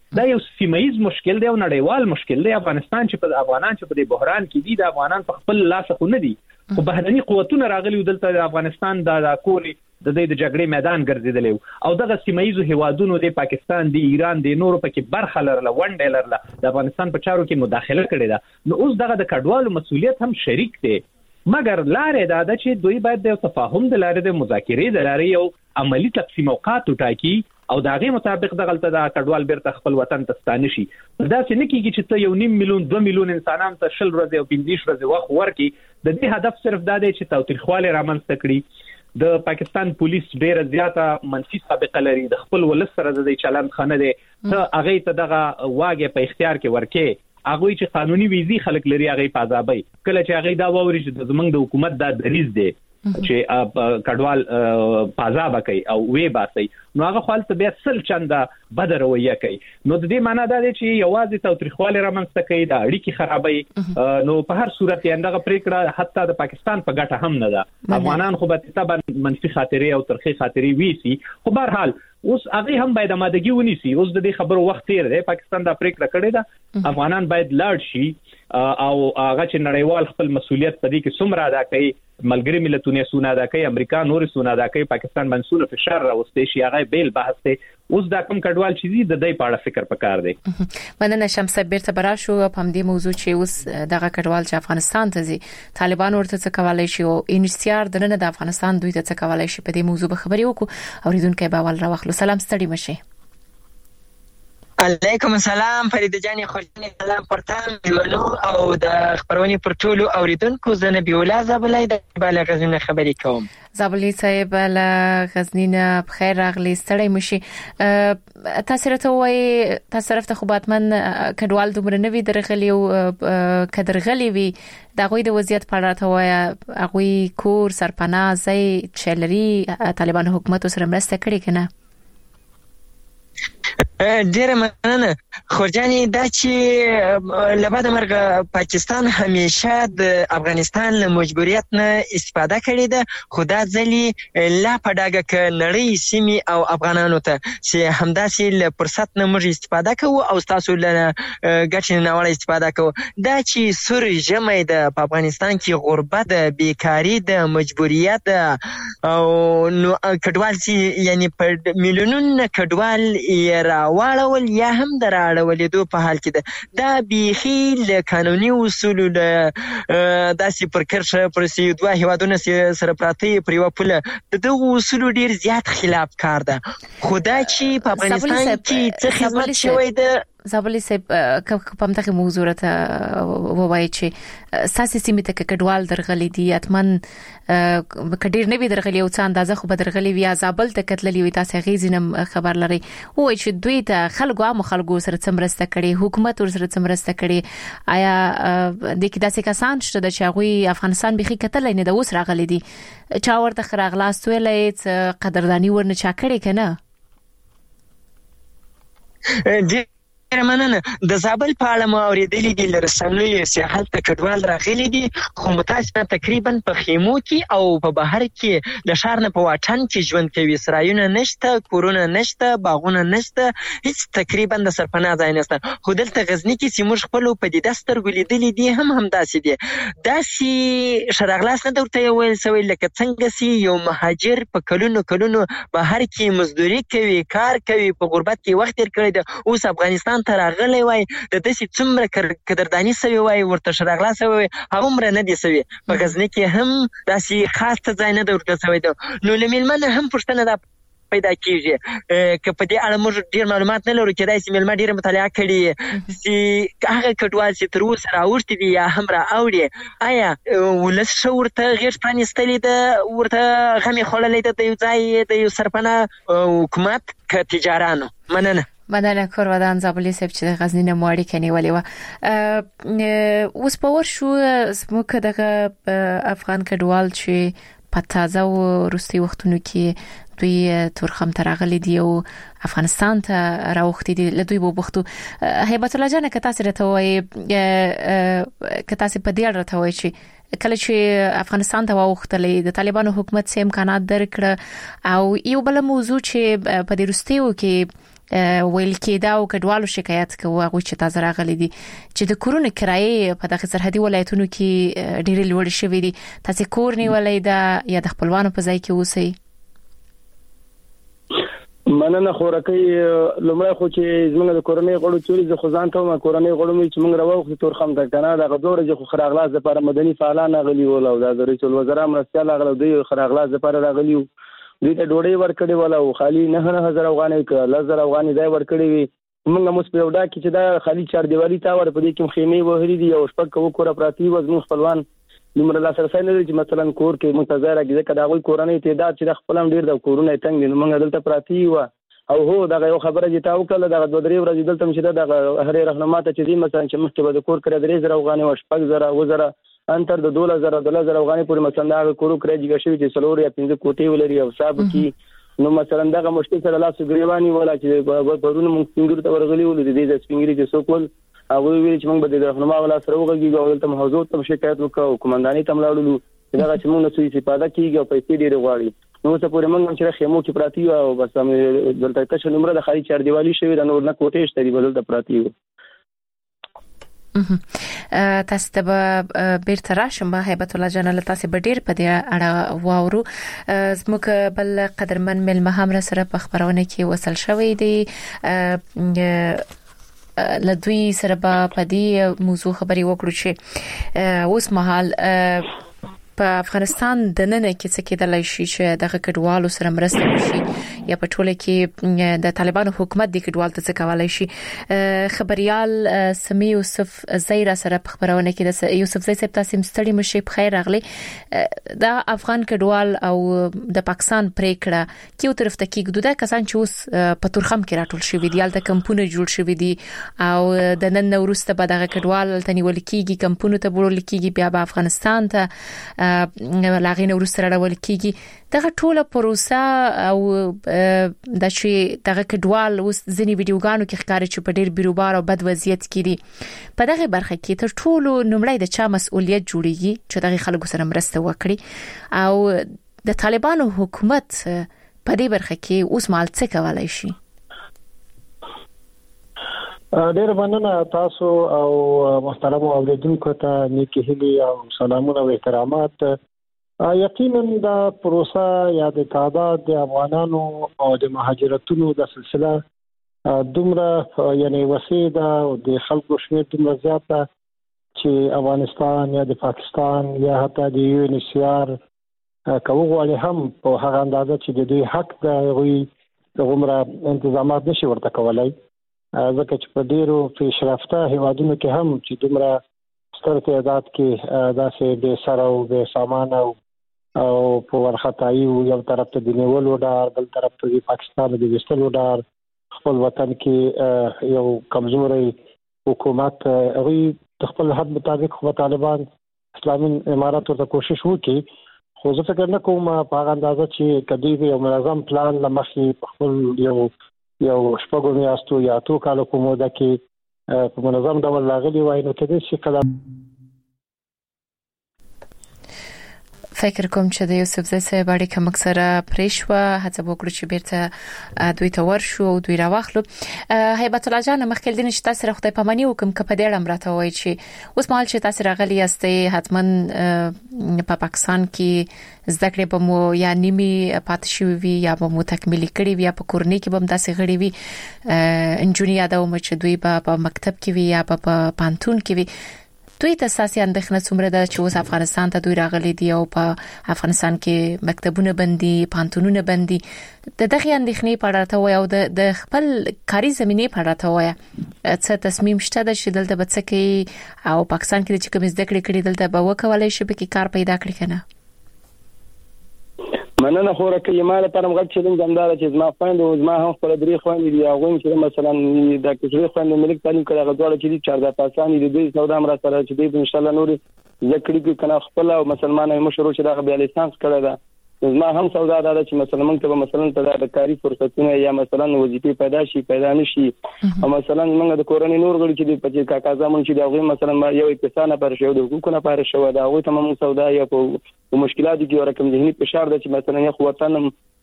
دا یو سیمایي مشکل دی او نړیوال مشکل دی. افغانان چې په دې بحران کې دي، د افغانان په خپل لاس خو نه دي، خو بهرني قوتونه راغلي دلته د افغانستان د کوري د جګړې میدان ګرځیدلی او دغه سیمایي هیوادونو د پاکستان، د ایران، د نورو پکې برخه لرله، ونډه لرله، د افغانستان په چارو کې مداخله کړې ده. نو اوس دغه د کډوالو مسؤلیت هم شریک دی، مګر لارې دا ده چې دوی باید د تفاهم د لارې، د مذاکرې د لارې یو عملی تقسیم اوقات وټاکي او د هغې مطابق دغلته د کډوال بیرته خپل وطن ته ستانه شي. داسې نه کېږي چې ته 1.5 میلیون 2 میلیون انسانانو ته 20 ورځې او 15 ورځې وخت ورکړي. د دې هدف صرف دا دی چې تاوتریخوالی رامنځته کړي. د پاکستان پولیس ډیره زیاته منفي سابقه لري، د خپل ولس سره د چلند خنه دی، ته هغه ته دغه واګه په اختیار کې ورکې، هغه چې قانوني ویزي خلک لري هغه په عذابي. کله چې هغه دا ووري چې زمنګ د حکومت دا دریز دی چې کډوال پازابه کوي او وی باسي، نو هغه خپل بیا سل چنده بد رویه کوي. نو د دې معنی دا دی چې یوازې تاوتریخوالی رامنځته کوي، د اړیکې خرابوي. نو په هر صورت یې دغه پریکړه حتی د پاکستان په ګټه هم نه ده. افغانان خو به طبعا منفي خاطرې او ترخې خاطرې ویسي، خو به هر حال اوس هغه هم باید آمادګي ونیسي. اوس د دې خبرو وخت تیر دی، پاکستان دا پریکړه کړې ده، افغانان باید لاړ شي او هغه چې نړیوال خپل مسؤلیت په دې کې څومره ادا کوي، ملګری ملتونه سونه ادا کوي، امریکا نور سونه ادا کوي، پاکستان باندې سونه فشار راوستي شي، هغه بیل بحث دی. اوس دا کوم کډوال چې دي د دې په اړه فکر وکړ دی.
مننه شمس بیرته براشو په دې موضوع چې اوس دغه کډوال چې افغانستان ته ځي، طالبان ورته څه کولای شي او انشتیار د نن د افغانستان دوی ته څه کولای شي، په دې موضوع به خبرې وکړو. اوریدونکو به اول راوخلو. سلام، ستړي مشه.
علیکم السلام فرید جان، خوشاله سلام پرتام منو او د خبرونې پر ټولو اوریدونکو. زه نبی الله زابلای د بالغ غزنین خبرې کوم.
زابلی صاحب له غزنین بخیر راغلی، ستړی مشي. تاسو راته وایي تاسو رافته خو باتمن کډوال دومره نوی درغلی او کډرغلی وی د غوی د وضعیت په اړه راته وایي، هغه کور سرپناه ځای چلري طالبان حکومت سره مرسته کړې کنه؟
ډیره مننه خورجانی. دا چې لبعد مرګ پاکستان همیشه د افغانستان له مجبوریت نه استفاده کړې ده، خو دا ځلې لا په ډاګه ک نړۍ سیمې او افغانانو ته چې همداسې له فرصت نه موږ استفاده کوو او تاسو له ګټې نه وړ استفاده کوو. دا چې سور ژمی ده په افغانستان کې، غربت ده، بیکاری ده، مجبوریت ده، او نو کډوال چې یعنی په میلیونونو کډوال یې راوړل یا هم دراړولېدو په حال کې ده. دا بیخي له قانوني اصولو له داسې پر کرښه پر دوه هیوادونه سره پراته پر یوه پوله د دغو اصولو ډېر زیات خلاف کار ده. خو دا چې په افغانستان کې څه خدمت شوی ده.
زابلی صاحب په همدغه موضوع راته ووایي چې ساسي سیمې ته کډوال درغلي دي، اتمن کډیر نه وي درغلي او څه اندازه خو به درغلي وي، زابل ته کتللی وي، تاسو غیزینم خبر لري. وایي چې دوی ته خلکو سره څمرسته کړي، حکومت ور سره څمرسته کړي. آیا د کې داسې کسان شته چې هغه افغانستان بيخي کتل نه د اوس راغلي دي، چا ورته خراغلاس ویلې قدردانی ورنه چا کړي کنه؟
ډیره مننه. د زابل په اړه مو اورېدلي دي له رسنیو چې هلته کډوال راغلي دي، خو متاسفانه تقریبا په خیمو کې او په بهر کې د ښار نه په واټن کې ژوند کوي. سرایونه نشته، کورونه نشته، باغونه نشته، هیڅ تقریبا د سرپناه ځای نشته. خو دلته غزني کې چې موږ خپلو پدیده سترګو لیدلي دي هم همداسې دي. داسې ښه راغلاست نه درته ویل سوی لکه څنګه چې یو مهاجر په کلونو بهر کې مزدوري کوي، کار کوي، په غربت کې وخت تیر کړی دی، اوس افغانستان ته راغلی وای، د داسې څومره قدرداني سوی وای، ورته ښه راغلاست سوی وای، هغومره نه دی سوی. په غزني کې هم داسې خاص ته ځای نه دی ورته سوی دی. نو له میلمه نه هم پوښتنه دا پیدا کیږي که په دې اړه موږ ډیر معلومات نه لرو، کېدای شي میلمه ډیره مطالعه کړي چې هغه کډوال چې تر اوسه راوړي دي یا هم راوړي، آیا ولس ښه ورته غېږ پرانیستلې ده، ورته غمې خوړلی ده د یو ځای د یو سرپناه حکومت که تجارانو؟
مننه کور ودان زابلی صاحب چې د غزنی نه مواړي کني ولې و اوس په ورشو زموږ دغه افغان کډوال چې په تازه او روسي وختونو کې دوی تورخم ترغلي دي او افغانستان ته راوختي دي، له دوی وبختو. هیبت الله جان که تاسو راته وایي که تاسو په دې اړه راته وایي چې کله چې افغانستان ته واوختلې د طالبانو حکومت سیم امکانات درکړه او یو بل موضوع چې په دې روستیو کې ویل کېدا او کډوالو شکایت کوي هغه چې تاسو راغلي دي چې د کورونو کرایې په دغه سرحدي ولایتونو کې ډېر لوړ شوي دي تاسو کور نیولای دا یا د خپلوانو په ځای کې اوسئ
مننه خورکې لمړی خو چې زموږ د کورنۍ غړو چوري ز خزان ته ما کورنۍ غړو می چې موږ راوخ تور خم د کنه د غوړه چې خو خراغلاس لپاره مدني فعالان غلي ول او د رئیس الوزرا مرستيال غلو دی خراغلاس لپاره راغلی دوی ته ډوډۍ ورکړي ولا او خالي 9000 افغانۍ ک 1000 افغانۍ دای ورکړي وي موږ مو په وډا کې چې دا خالي چار دیوالي تا ور په دې کې خیمه وهري دي او شپږ کو کور پراتی وزن خپلوان نمبر لا سره سره چې مثلا کور کې منتظر راګي کدا غوي کورنۍ تعداد چې خپلم ډیر د کورونه تنګ دي موږ دلته پراتی و او هو دا یو خبره چې تاسو کله دا د درې ورځې دلته مشه دا هرې رهنما ته چې مثلا چې مخکې به د کور کړه 3000 افغانۍ او 6000 وزره انتر د 2000 افغانۍ پورې مثلا دا کورو کړه چې چې سلور یا 15 کوټې ولري او صاحب کې نو مثلا دا مشکل سره لاس غریوانی ولا چې پرونه موږ څنګه ته ورغلی ول د دې سپینګری چې څوک هغه ویل چې موږ به د رهنما ولا سره وګورګو او تم حضور ته شکایت وکړو کومنداني تم لاړو دا چې موږ نسوي استفاده کیږي او پیسې ډېر غواړي نو څه پورې موږ چې خیمو کې پراتی او بس هم دلته تاسو نمبر د خالي چار دیوالي شوی د نور نه کوټې شته دی بدل د پراتی
تاسو ته بیرته راشم به هیبت الله جان له تاسو به ډیر په دې اړه واورو زموږ بل قدرمن ملمه هم سره په خبرونه کې وصل شوی دی لدوی سره په دې موضوع خبري وکړو چې اوس مهال په افغانستان د نن کې څه کېدلای شي چې د کډوالو سره مرسته وشي یا په ټوله کې د طالبانو حکومت د کډوالو ته څه کولای شي خبريال سمي یوسف زیرا سره په خبرونه کې د یوسف زی صاحب تاسو مستړي مشي په خیر راغلي د افغان کډوال او د پاکستان پریکړه کیو طرف ته کېږي د کسان چې اوس په تورخم کې راټول شوی دی د کمپونه جوړ شوی دي او د نن وروسته به د کډوال تنول کېږي کمپونه ته وړل کېږي بیا په افغانستان ته لاغینه ورسره راول کیږي دغه ټوله پروسه او د چې دغه کډوال اوس ځینی ویډیوګانو کې ښکاري چې په ډیر بیروبار او بد وضعیت کې دي په دغه برخه کې تر ټولو نمړی د چا مسؤلیت جوړیږي چې دغه خلکو سره مرسته وکړي او د طالبانو حکومت په دې برخه کې اوس مال څه کولای شي
ډېر مننه تاسو او محترم اوریدونکو ته نیکی هیلي او سلامونه او احترامات یقینا دا پروسه یا د تعداد د افغانانو او د مهاجرتونو د سلسله دومره یعنی وسیده او د خلکو شمیر دومره زیاته چې افغانستان یا د پاکستان یا حتی د یو ان سی آر کوغه هم په هغه اندازه چې د دوی حق د غوي عمره تنظیمات نشي ورته کولای ځکه چې په ډیرو پیشرفته هیوادونو کې هم چې دومره ستر تعداد کې داسې به سره او به سامان او په ورختایي یو طرف ته د نیولو ډار بل طرف ته د پاکستان د وستلو ډار خپل وطن کې یو کمزوري حکومت هغه خپل حد مطابق خو طالبان اسلامي امارات ته کوشش وکړي خو زه فکر نه کوم په هغه اندازه چې کدی یو منظم پلان لمخې خپل یو شپږو میاشتو یا 2 کالو په موده کې په منظم ډول لاغلي وای نو کله چې قدم
فکر کوم چې د یوسف زی صاحب اړیکه مکسره پریشوه هڅه وکړو چې بیرته دوی ته ورشو او دوی راوخلو هیبت الله جان مخکې دین چې تاسو خدای پامانی وکم کپه دې امراته وای چې اوس مال چې تاسو راغلی یاستئ حتمن په پاکستان کې زده کړې به مو یا نیمه پات شوی وي یا به مو تکمیل کړی وي یا په کورنۍ کې به هم تاسو غړي وي انجونی یادو چې دوی په مکتب کې وي یا په پانتون کې وي دوی ته اساسي اندېښنه څومره ده چې اوس افغانستان ته دوی راغلي دي او په افغانستان کې مکتبونه بندي پانتونونه بندي د دغه اندېښنې په اړه ته وایي او د خپل کاري زمينې په اړه ته وایي څه تصمیم شته چې دلته به څه کوي او پاکستان کې چې کوم زده کړې کړي دلته به وکولای شي به کار پیدا کړي کنه
مننه خوره کې مال پرم غږ چې زمدار چې زما خويند او زما هم خپل درې خويند دي هغه چې مثلا د کشري خويند ملک تعلیم کړه غوړه چې 14 پاسانی دي دوی سودا امر سره چې دوی ان شاء الله نور ذکر کې کنه خپل او مسلمانانو مشرو چې دغه بیا لیسانس کړه ده زما هم سودا ده چې مسلمان ته مثلا ته د کاری فرصتونه یا مثلا وظیفه پیدا نشي او مثلا موږ د کورنۍ نور غړي چې په کاکا زمون چې دغه مثلا یو اقتصاد پر شو د حقوقو پر شو دا هغه تمام سودا یا په مشکلاتو کې ورکم ذهني فشار ده چې مثلا یو وطن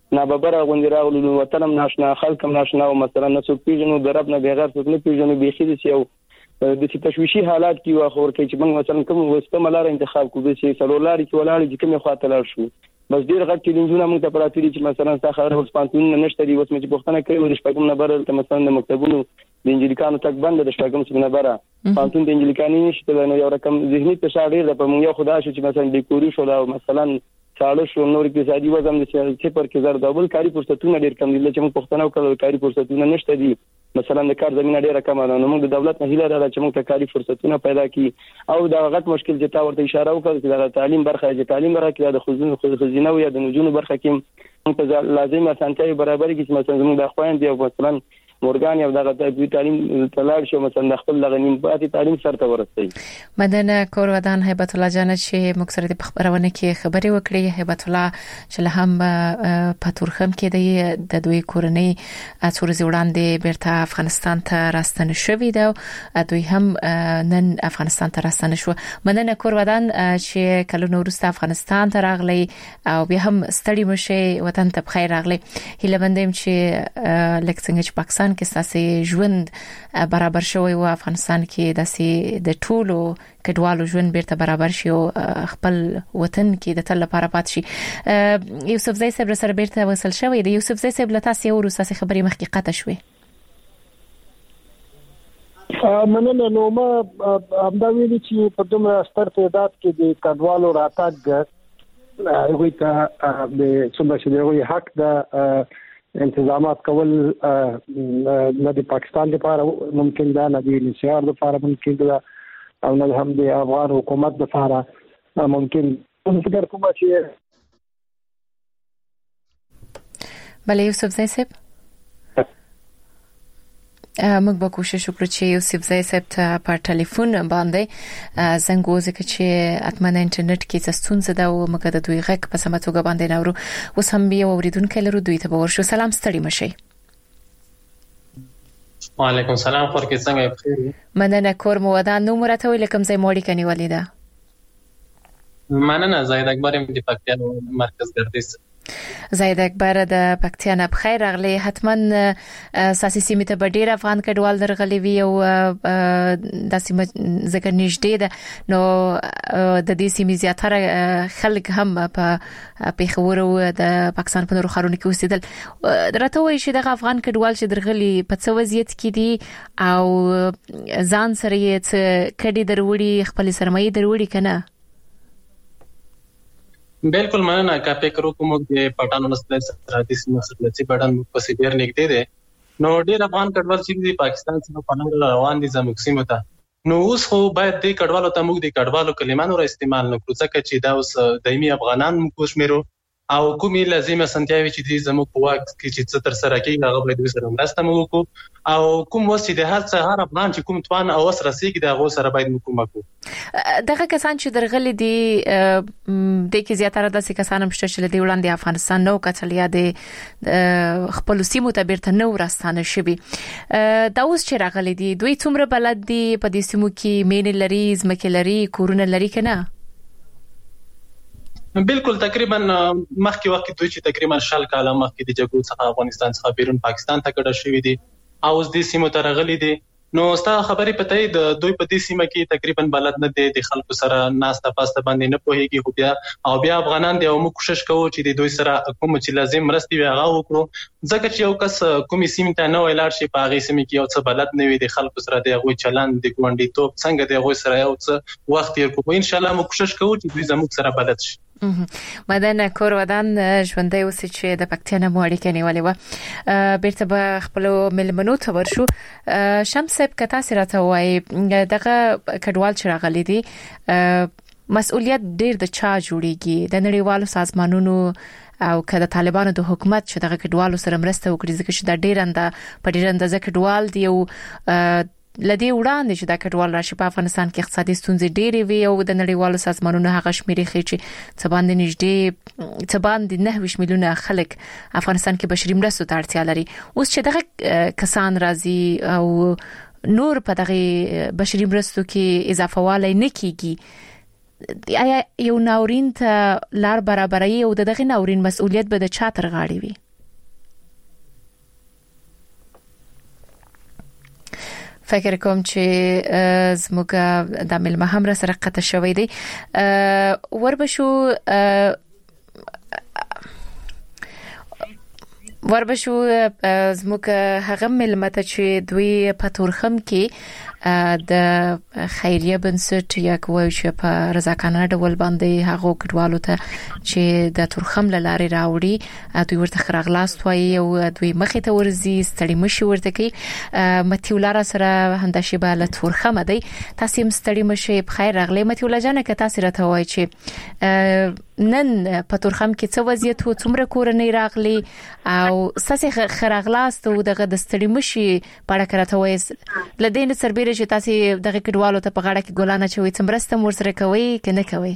ناببره غونډه راغلو نو وطنم ناشنا خلکم ناشنا او مثلا نسو پیژنو درب نه بغیر څه نه پیژنو به خېد سي او د تشويشي حالات کې واخور کې چې موږ مثلا کوم وسته ملار انتخاب کوو چې سلولاري کې ولاړ چې کومه خواته لاړ شو بس ډیر غټ چیلنجونه موږ ته پراته دي چې مثلا تا خبره اوس پانتون نشته دی اوس مې پوښتنه کوي د شپږم نمبر ته مثلا د مکتبونو د انجلیکانو تک بند د شپږم نمبر پانتون د انجلیکانو نشته نو یو رقم ذهني فشار ډیر په موږ خدا شو چې مثلا د کوري شو دا مثلا ساړه شو نور اقتصادي وضع د صفر کې زر ډبل کاری فرصتونه ډیر کم دي چې موږ پوښتنه وکړو کاری فرصتونه نشته دي مثلا د کار زمينه ډیره کم ده نو موږ د دولت نه هیله لرو چې موږ ته کاری فرصتونه پیدا کړي او دا غټ مشکل چې تا ورته اشاره وکړه چې د تعلیم برخه چې تعلیم برخه کې د خزینه او د نجونو برخه کې موږ ته لازم اسانتیاوي برابرۍ کې مثلا موږ د خويند دی مثلا مورګان یو دغه تعلیم تلاړ شو مثلا د خپل لغنیم پاتې تعلیم سره ورسېږي.
مدن کورودان هیبت الله جان چې مکسر د خبرونه کې خبري وکړي هیبت الله چې هم په تورخم کې د دوی کورنۍ څورز وړاندې بیرته افغانستان ته راستنه شوې ده دوی هم نن افغانستان ته راستنه شو. مدن کورودان چې کله نورسته افغانستان ته راغلي او بیا هم ستړي مشه وطن ته بخیر راغلي هیله مندم چې لکه څنګه پاکستان کې ساسي ژوند برابر شوی او افغانستان کې د ټولو کډوالو ژوند بیرته برابر شي او خپل وطن کې د تل لپاره پات شي. یوسف زئی صاحب سره بیرته وصل شوی دی. یوسف زئی صاحب لته سي ورساسي خبري مخکې قطع شوی.
مننه نو ما همدا ویلي چې په دومره ستر تعداد کې د کډوالو راتګ هغه ته د څومره چې د حق د انتظامات کول نه د پاکستان لپاره ممکن ده نه د نشار لپاره ممکن ده او نه هم د افغان حکومت لپاره ممکن فکر کوم چې
بله یوسف زئی صاحب موږ به کوشش وکړو چې یوسف زئی صاحب ته په ټلیفون باندې زنګ وځي چې اتمنه انټرنیټ کې څه ستونزه ده او موږ د دوی غږ په سمه توګه باندې نورو اوس هم بیا اوریدونکو لرو دوی ته ورشو. سلام ستړي مشي.
وعلیکم السلام خور کې څنګه بخیر
مننه کور مو ودان نو مرته ویل کوم ځای موړی کني ولیدا
مننه زاید اکبر ام د پکتیا مرکز ګردیز
زاید اکبر د پکتیا نه بخیر راغلی حتما ساسي سیمه ته ډیر افغان کډوال درغلي وي او د سیمه ذکر نږدې ده نو د دې سیمه زیاتره خلک هم په پیښور او د پاکستان په نورو ښارونو کې اوسېدل درته وایي چې د افغان کډوال چې درغلي په څه وضعیت کې دي او ځان سره یې څه کډي دروړي خپل سرمایه دروړي کنه.
بالکل مننه کا فکر کوم د پټانو نسل سرحدي سیمه سره چې پټان په سیډر نږدې ده نو ډیر افغان کډوال چې د پاکستان څخه په نړۍ روان دي زموږ سیمه ته نو اوس خو باید د کډوالو ته موږ د کډوالو کلمانو را استعمال نکړو ځکه چې دا اوس دایمي افغانان موږ شمیرو او کومې لازمه سنتیاوي چې د زموږ په وخت کې چې څه تر سره کېږي هغه باید وسره مرسته وکړو او کوم وخت چې د هر افغان چې کوم توان او وسره سيګي د هغه سره باید کومک وکړو.
دغه کسان چې درغلي دي د کې زیاتره د کسان مشته چې د وړاندې افغانستان نو کتلیا د خپل سیمو ته بیرته نو راستانه شوی دا اوس چې راغلي دي دوی څومره بلد دي په دې سیمو کې مین لري زمکه لري کورونه لري کنه.
بالکل تقریبا مخکې وخت دوی چې تقریبا شل کاله مخکې د جګړو څخه افغانستان څخه بیرون پاکستان ته کډه شوې دي او اوس د سیمو ته راغلي دي نو ستا خبرې پته د دوی په دې سیمه کې تقریبا بلد نه دي د خلکو سره ناسته پاسته باندې نه پوهیږي خو بیا افغانان دی او موږ کوشش کوو چې د دوی سره کوم چې لازم مرستي وي هغه وکړو ځکه چې یو کس کومې سیمه ته نه ویلار شي په هغه سیمه کې یو څه بلد نه وي د خلکو سره د غوي چلند د ګوندې توپ څنګه د غوي سره یو څه وخت یې کوو ان شاء الله موږ کوشش کوو چې دوی زموږ سره بلد شي.
مدن کور ودان ژوندۍ اوسې چې د پکتیا نه مو اړیکه نیولې وه بیرته به خپلو مېلمنو ته ورشو. شمس صاحب که تاسې راته ووایي دغه کډوال چې راغلي دي مسؤلیت ډېر د چا جوړیږي د نړیوالو سازمانونو او که د طالبانو د حکومت چې دغه کډوالو سره مرسته وکړي ځکه چې دا ډېر اندازه کډوال دی او لدی وړاندې چې دا کډوال راشي په افغانستان کې اقتصادي ستونزې ډېرې وي او د نړیوالو سازمانونو هغه شمیرې ښیي چې څه باندې نږدې څه باندې 9 میلیونه خلک افغانستان کې بشري مرستو ته اړتیا لري. اوس چې دغه کسان راځي او نور په دغه بشري مرستو کې اضافه والی نه کیږي آیا یو ناورین ته لار برابرای او دغه ناورین مسؤلیت به د چا تر غاړي وي؟ فکر کوم چې زموږ د ملمه هم را سره قطع شوی دی. وربشو زموږ هغه ملمه ته چې دوی په تورخم کې د خیریه بنسټ یا کوم چې په رضاکانه ډول باندې هغه کډوالو ته چې د تورخم لارې راوړي دوی ورته خراغلاست وایي او دوی مخې ته ورزي ستړي مشي ورته کوي. متیولاره سره همداشي به تورخم دی. تاسو هم ستړي مشي په خیر راغلی متیولا جان که تاسو راته وایي چې نن په تورخم کې څه وضعیت و څومره کورنۍ راغلي او ساسي خراغلاست او دغه د ستړي مشي په اړه راته وایي لدین سربېره چې تاسو دغه کډوالو ته په غاړه کې ګولانه چوي څمرسته مور سره کوي کنه کوي؟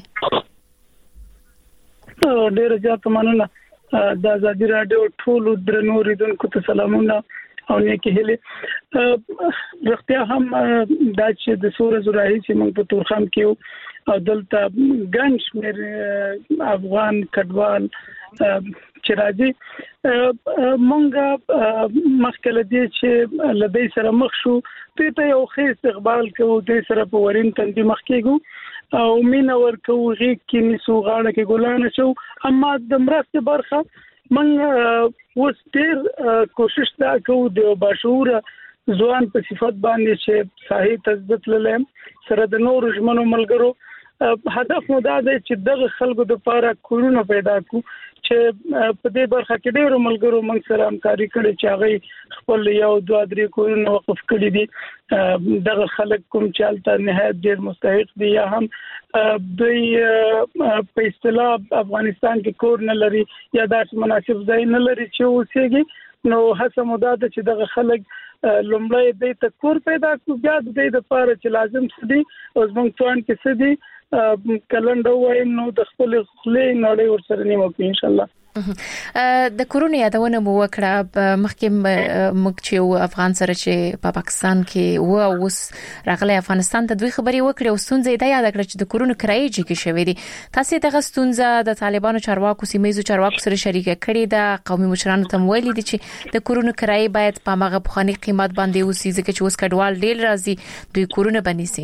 ډېر زیات مننه. د ازادي رادیو ټول درنو ریدونکو ته سلامونه او نیکی هیله. رښتیا هم دا چې د سورې زراحي چې موږ په تورخم کې او دلته ګڼ شمېر افغان کډوال چې راځي مونږ مخکې لدی چې لدی سره مخ شو ته یو ښه استقبال کوو د سره په ورین تندې مخ کېګو او مینا ورکو غي کې نسو غاړه کې ګولانه شو. اما د مرسته برخه من وستر کوشش دا کوو د باشعور ځوان په صفت باندې چې صحیح تثبیت للم سره د نور ژمنو ملګرو هدف مو دا دی چې دغه خلکو د لپاره کورونه پیدا کو چې په دې برخه کې ډېر ملګرو موږ سره همکاري کړې چې هغه خپل یو دوه درې کورونه وقف کړي دي. دغه خلک کوم چې البته نهایت ډېر مستحق دي یا هم دوی په اصطلاح افغانستان کې کور نه لري یا داسې مناسب ځای نه لري چې اوسېږي نو هڅه مو دا ده چې دغه خلک لومړی د تکور پیدا کو بیا د دې لپاره چې لازم سدي او زموږ توان کې سدي کلندر وایم نو د خپل خلې نړۍ ورسره نیمه ان شاء الله.
د کورونه یادونه مو وکړه مخکې موږ چې افغان سره چې په پاکستان کې و اوس راغلی افغانستان ته دوی خبري وکړي او ستونزې دا یاد کړ چې د کورونه کرایي کې شوې دي. تاسو دغه ستونزه د طالبانو چارواکو سیمایي چارواکو سره شریکه کړې ده قومي مشرانو ته ویلي دي چې د کورونه کرایي باید په هغه بخاني قیمت باندې وسی ځکه چې اوس کډوال ډېر راځي دوی کورونه بنيسي.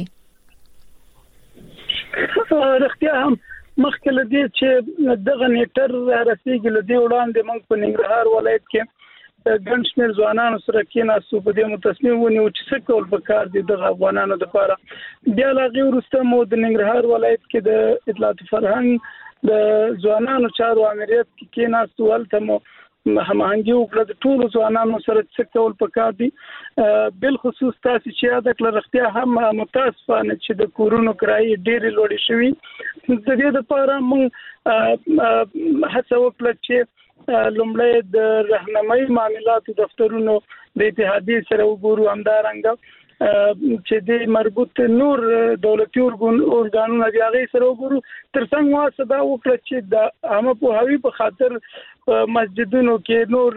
رښتیا هم مخکې لدی چې دغه نیټر رسیدي لدی وړاندې موږ په ننګرهار ولایت کې ګڼ شمېر ځوانانو سره کېناستو په دې متصمیم ونیو چې څه کول پکار دي د افغانانو لپاره. بیا لاغي ورسته مو د ننګرهار ولایت کې د اطلاعات فرهنګ د ځوانانو چارو امریت کې کېناستو ولته مو هماهنګي وکړه د ټولو ځوانانو سره څه کول پکار دي. بل خصوص تاسو چې یاد کړل رښتیا هم متاسفانه چې د کورونو کرایي ډېرې لوړې شوې د دې لپاره موږ هڅه وکړه چې لومړی د راهنمایي معاملاتو دفترونو د اتحادیې سره وګورو همدارنګه چې د مربوط نور دولتي ارګانونو د هغه سره وګورو ترڅنګ واسه دا وکړه چې د عامه پوهاوی په خاطر مسجدونو کې نور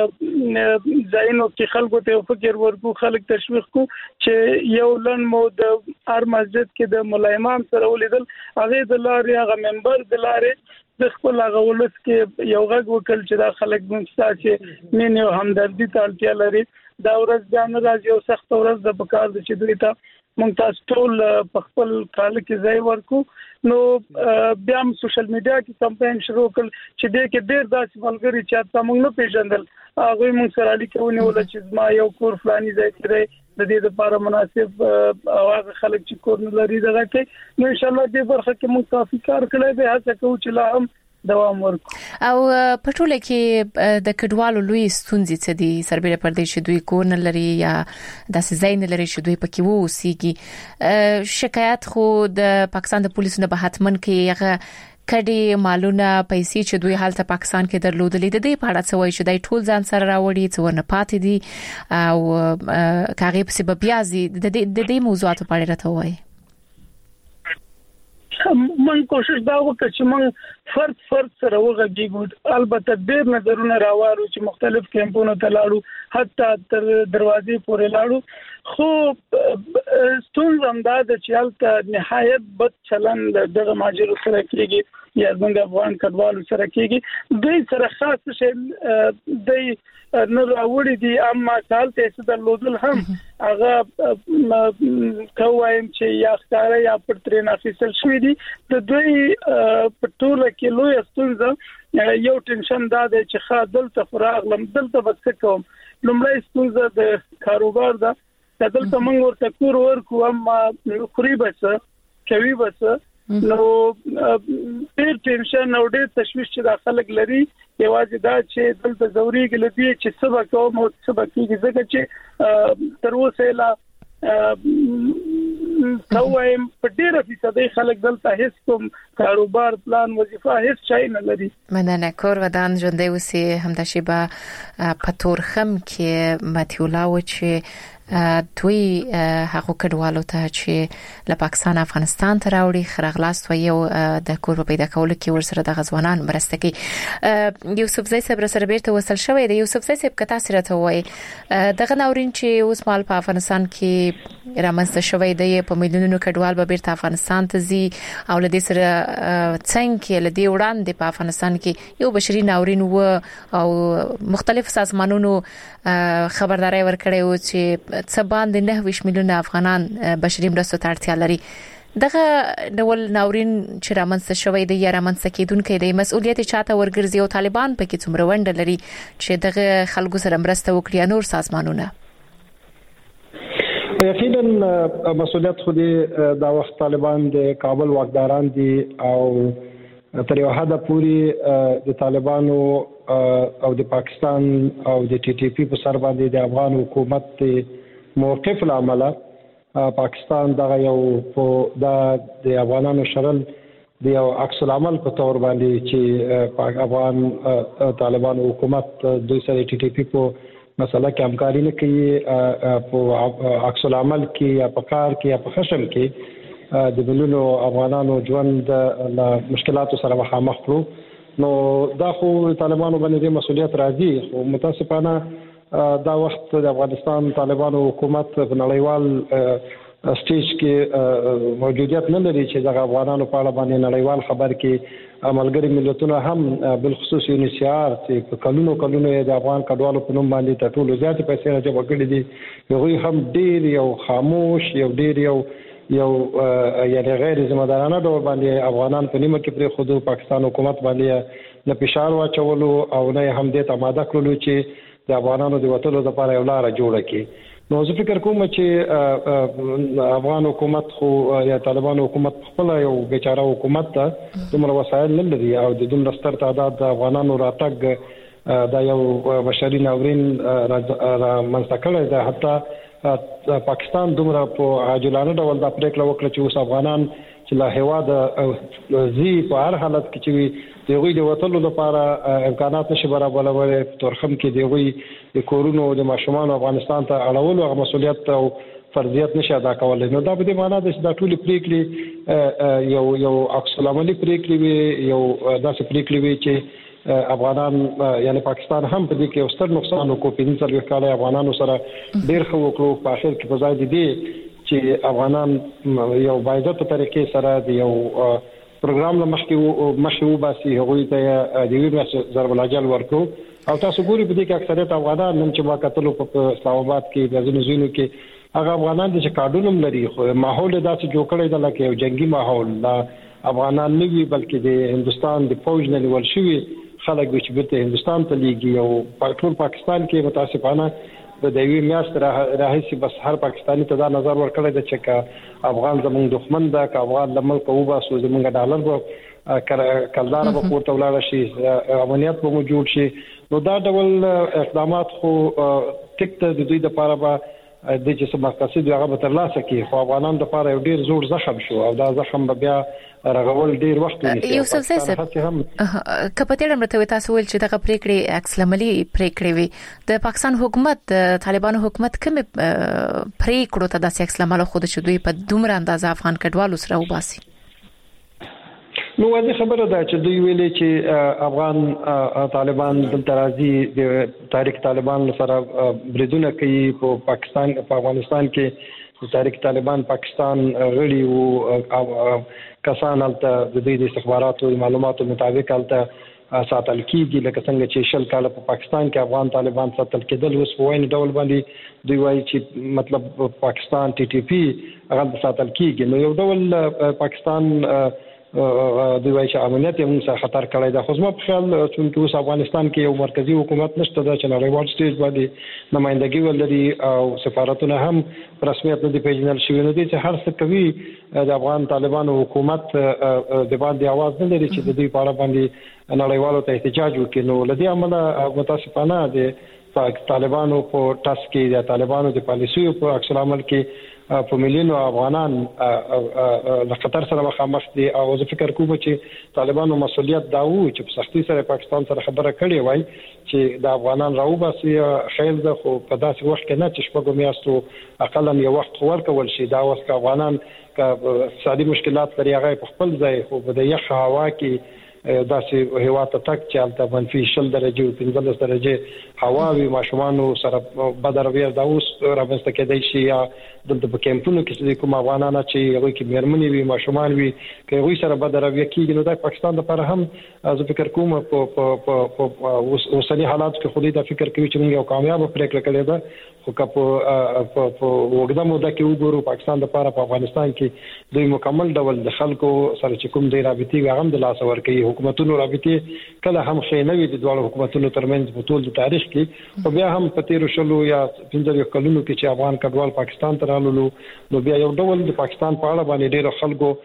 ځایونو کې خلکو ته فکر ورکو خلک تشویق کو چې یو لن مو د هر مسجد کې د مولا امام سره ولیدل هغه د لارې هغه منبر د لارې د خپل هغه ولس کې یو غږ وکړ چې دا خلک مونږ چې مين یو همدردي ته اړتیا لري دا ورځ ځان راځي او سخت ورځ د پکار د چې دوی ته مونږ تاسو ټول په خپل کال کې ځای ورکو نو بیا هم سوشل میډیا کې کمپاین شروع کړ چې دې کې ډېر داسې ملګري چې تاسو موږ نه پیژندل هغه موږ سره اړیکه ونیول چې ما یو کور فلاني ځای کې د دې لپاره مناسب هغه خلک چې کور نه لري دغه کې نو ان شاء الله دې برخه کې موږ کافي کار کړی به هڅه کوو چې لا هم دوام ورکړو. او
پټوله کې د کډوالو لوی ستونزې څه دي سربېره پر دې چې دوی کور نه لري یا داسې ځای نه لري چې دوی پکې ووسیږي شکایت خو د پاکستان د پولیسو نه به حتمن کې هغه کډي مالونه پیسې چې دوی حالت پاکستان کې درلودلې د دې په اړه څه وایي چې دای ټول ځان سره راوړي څو نه پاتې دي او کاغې په سبب یازي د دې موضوعاتو په اړه راته وایي.
من کوشش دا وکړ چې من فرد سره وغږیږو. البته ډېر نظرونه راوړو چې مختلف کیمپونو ته لاړو حتی تر دروازې پورې لاړو، خو ستونزه هم دا ده چې هلته نهایت بد چلند دغه ماجرو سره کېږي یا زموږ افغان کډوالو سره کېږي. دوی سره خاص شي دوی نه راوړي دي، اما کالته څه درلودل هم هغه کوم چې یا ښکارا یا پر ترين افیسل شوې دي. د دوی په ټوله کې لوی ستونزه یو ټینشن دا دی چې خاطر ته فراغلم دلته بس کوم. لومړی ستونزه د کاروبار ده، دلته موږ ورته کور ورکو اما خوري بس کوي بس نو ډېر ټینشن او ډېر تشویش چې د خلک لري. یوازې دا چې دلته ضروري لدی چې سبا کوم او سبا کېږي ځکه چې تر اوسه لا کوم په ډېر فیصدي خلک دلته هیڅ کوم کاروبار پلان وظیفه هیڅ شي نه لري.
مننه. کور ودان ژوندۍ اوسې همداشي به پتورخم کې ماتیولا و چې دوی هغه کډوالو ته چې له پاکستان افغانستان ته راوړي خرغلاست و یو د کور په پیدا کولو کې ورسره د غزوانان مرسته کوي. یوسف زئی صاحب سره بیرته وصل شوی دی. یوسف زئی صاحب کتا سره ته وای دغه ناورین چې اوس مال په افغانستان کې رامنځته شوی دی په میلیونونو کډوال به بیرته افغانستان ته ځي او له دې سره څنګه له دې وړاندې په افغانستان کې یو بشري ناورین و او مختلف سازمانونو خبرداري ورکړې و چې څه باندې 9 میلیونه افغانان بشري مرستو ته اړتیا لري. دغه ډول ناورین چې رامنځته شوی دی یا رامنځته کېدونکې دی مسؤلیت چاته ورګرځي او طالبان په کې څومره ونډه لري چې دغه خلکو سره مرسته وکړي نور سازمانونه؟
یقینا مسؤلیت خو دې دا وخت طالبان د کابل واکداران دي او تر یو حد پورې د طالبانو او د پاکستان او د ټي ټي پی په سر باندې د افغان حکومت موقف لامل پاکستان دا یو د افغانانو شرل د یو عکس العمل په تور باندې چې افغان طالبان حکومت دوی سره ټي ټي پی په مسله کې همکاري نه کوي، په عکس العمل کې یا په کار کې یا په خشم کې د بلونو افغانانو ژوند له مشکلاتو سره مخامخ کړو. نو دا خو طالبانو باندې مسؤلیت راځي، خو متاسفانه دا وخت د افغانستان طالبانو حکومت په نړیوال سټیج کې موجودیت نه لري چې د افغانانو په اړه باندې نړیوال خبر کې عملګری ملتونه هم بالخصوص یونیسیار چې په کلونو د افغان کډوالو په نوم باندې ته ټول زیات پیسې راجمع کړي دي، هغوی هم ډیر یو خاموش یو یعنی غیر ذمہ دارانه ډول باندې افغانان په نیمه کې پر خود پاکستان حکومت باندې نه فشار واچولو او نه هم دې ته آماده کړلو چې د افغانانو د وټلو لپاره یو لار جوړه کړي. نو زه فکر کوم چې افغان حکومت خو یا طالبان حکومت خپل یو بیچاره حکومت ته دومره وسایل نه لري او د دومره ستر تعداد د افغانانو راتګ دا یو بشري ناورین را منځته کړی دی. حتی پاکستان دومره په عاجلانه ډول د پریکړه وکړه چې اوس افغانان چې له هوا د زی په هر حالت کې چې دغه د وټلو لپاره امکانات نشي برابرول، ترخم کې دغه د کورونو د ماشومان افغانستان ته اړولو هغه مسؤلیت او فرضیت نشي ادا کولای. نو دا به د معنا د ټولي پریکړې یو عکس العملي پریکړې وي، یو داسې پریکړې وي چې افغانان یعنی پاکستان هم په دې کې اوستر نقصان وکړي. په دې سره کال افغانانو سره ډېر خو وکړو، په اخر کې په ځای دي چې افغانان یو باعزت طریقې سره د یو پروګرام له مخکې وباسي، هغوی ته د ویډیو ضرب الاجل ورکو. او تاسو ګورئ په دې کې اکثریت افغانان نن چې ما کتلو په اسلام آباد کې د ځینو کې هغه افغانان چې کارډونم لري، خو ماحول داسې جوړ کړی دی لکه یو جنگي ماحول. دا افغانان نه وي بلکې د هندستان د فوج نه نیول شوي خلک چې بیرته هندستان ته لیږي. او ټول پاکستان کې متاسفانه د دوی میاشت راهیسي بس هر پاکستاني ته دا نظر ورکړی دی چې افغان زموږ دښمن ده، که افغان د ملک وباسو زموږ ډالر به کلدار به پورته ولاړ شي، امنیت به مو جوړ شي. نو دا ډول اقدامات خو ټیک ته د دوی لپاره به د چې څه مقصد هغه به ترلاسه کړي، خو افغانان لپاره یو ډیر زوړ زخم شو او دا زخم به بیا رغول ډیر وخت ونیسي.
یوسف زئی صاحب کپټیډم رته تاسو ول چې دغه پریکړې عکس العملي پریکړې وي، د پاکستان حکومت د طالبانو حکومت کوم پریکړو ته د عکس العمل خود چې دوی په دومره اندازه افغان کډوالو سره وباسي؟
نو واضح خبره ده چې دوی ویلي چې افغان طالبان دلته راځي د تاریخ طالبان سره بریدونه کوي په پاکستان په افغانستان کې تاریخ طالبان پاکستان غړي او کسان هلته د دې د استخباراتو معلوماتو مطابق هلته ساتل کیږي لکه څنګه چې شل کال په پاکستان کې افغان طالبان ساتل کېدل اوس په وایي ډول باندې دوی وایي چې مطلب پاکستان ټي ټي پی هغه ساتل کیږي نو یو ډول پاکستان دوی وایي چې امنیت یې موږ خطر کړی دا خو زما په خیال چې اوس افغانستان کې یو مرکزی حکومت نشته دا چې نړیوال سټیج باندې نمائندګي ولري او سفارتونه هم رسمیت نه دي پیژنل شوی نو دي چې هر څه کوي د افغان طالبانو حکومت د باندې आवाज نه لري چې د دې په اړه باندې نړیوالو ته احتجاج وکړي نو لدی عمله متاسفانه د طالبانو په ټاس کې د طالبانو د پالیسیو په عکس العمل کې په مليونو افغانان له خطر سره مخامخ دي او زه فکر کوم چې طالبانو مسؤلیت دا وو چې په سختي سره پاکستان سره خبره کړې وای چې د افغانان راوباسي خیر ده خو په داسې وخت کې نه چې شپږ میاشتو اقلا یو وخت ورکول شي دا وخت افغانان اقتصادي مشکلات لري هغه په خپل ځای خو په یخ هوا کې داسې هوا ته تک چې البته منفي 10 درجه او 15 درجه هوا وي ماشومانو سره بدر ویر دا اوس راځي کېدای شي یا دلته په کیمپونو کې کوم افغانان چې هغه کې مېرمنې وي ماشومان وي کې هغه سره بدر ویر کېږي نو د پاکستان لپاره هم زه فکر کوم په اوسنی حالات کې خو دې د فکر کوي چې موږ یو کامیاب پریکړه کړې ده خو په وګړه مو د کې وګورو پاکستان لپاره په افغانستان کې دوی مکمل ډول د خلکو سره چې کوم دی رابطي هم د لاس ورکوي حکومتونو رابطي کله هم خینوي د دوه حکومتونو ترمنځ په ټول تاریخ کې او بیا هم په 13 شلو یا 15 کلونو کې چې افغان کډوال پاکستان ته رالو نو بیا یو ډول د پاکستان په اړه باندې ډېر خلکو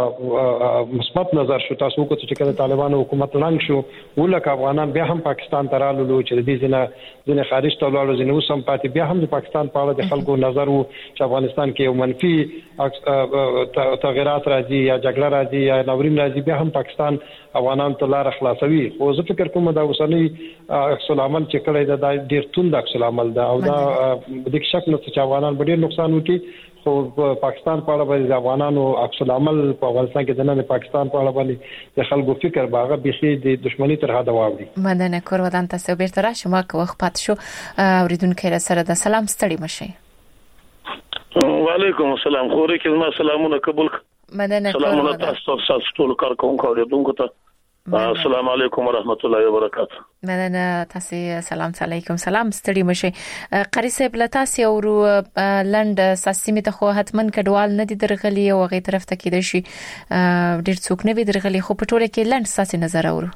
مثبت نظر شو تاسو کو چې کله طالبانو حکومت لاندې شو ولکه افغانان بیا هم پاکستان ته رالو چې د دې ځنه خارج ته لاړو ځنه وسم پاتې بیا هم د پاکستان په اړه د خلکو نظر وو چې افغانستان کې یو منفي تغیرات راځي یا جګړه راځي یا ناورین راځي بیا هم پاکستان افغانان ته لار خلاصوي او زه فکر کوم دا اوسنی عکس العمل چې کړی دا ډیر توند عکس العمل دا او دا د شک نه چې افغانان ډیر نقصان وکړي خو پاکستان په اړه باندې افغانانو عکس العمل په افغانستان کې د نن پاکستان په اړه باندې د خلکو فکر باغه بيخي د دښمنۍ تر حد واوړي
مننه کور ودان تاسو بیرته را شما که وخت پات شو اوریدونکو سره د سلام ستړي مشه
وعلیکم السلام خوري کې ما سلامونه قبول
مننه
سلامونه تاسو ټول کارکونکو اوریدونکو ته السلام علیکم ورحمت الله وبرکاته
مننه تاسو سلام علیکم سلام ستړي مشه قری صاحب لتا سي او لند ساسمه ته خو حتمن کډوال نه دي درغلي او غي طرف ته کېد شي ډیر څوک نه وي درغلي خو په ټوله کې لند ساسي نظر اورو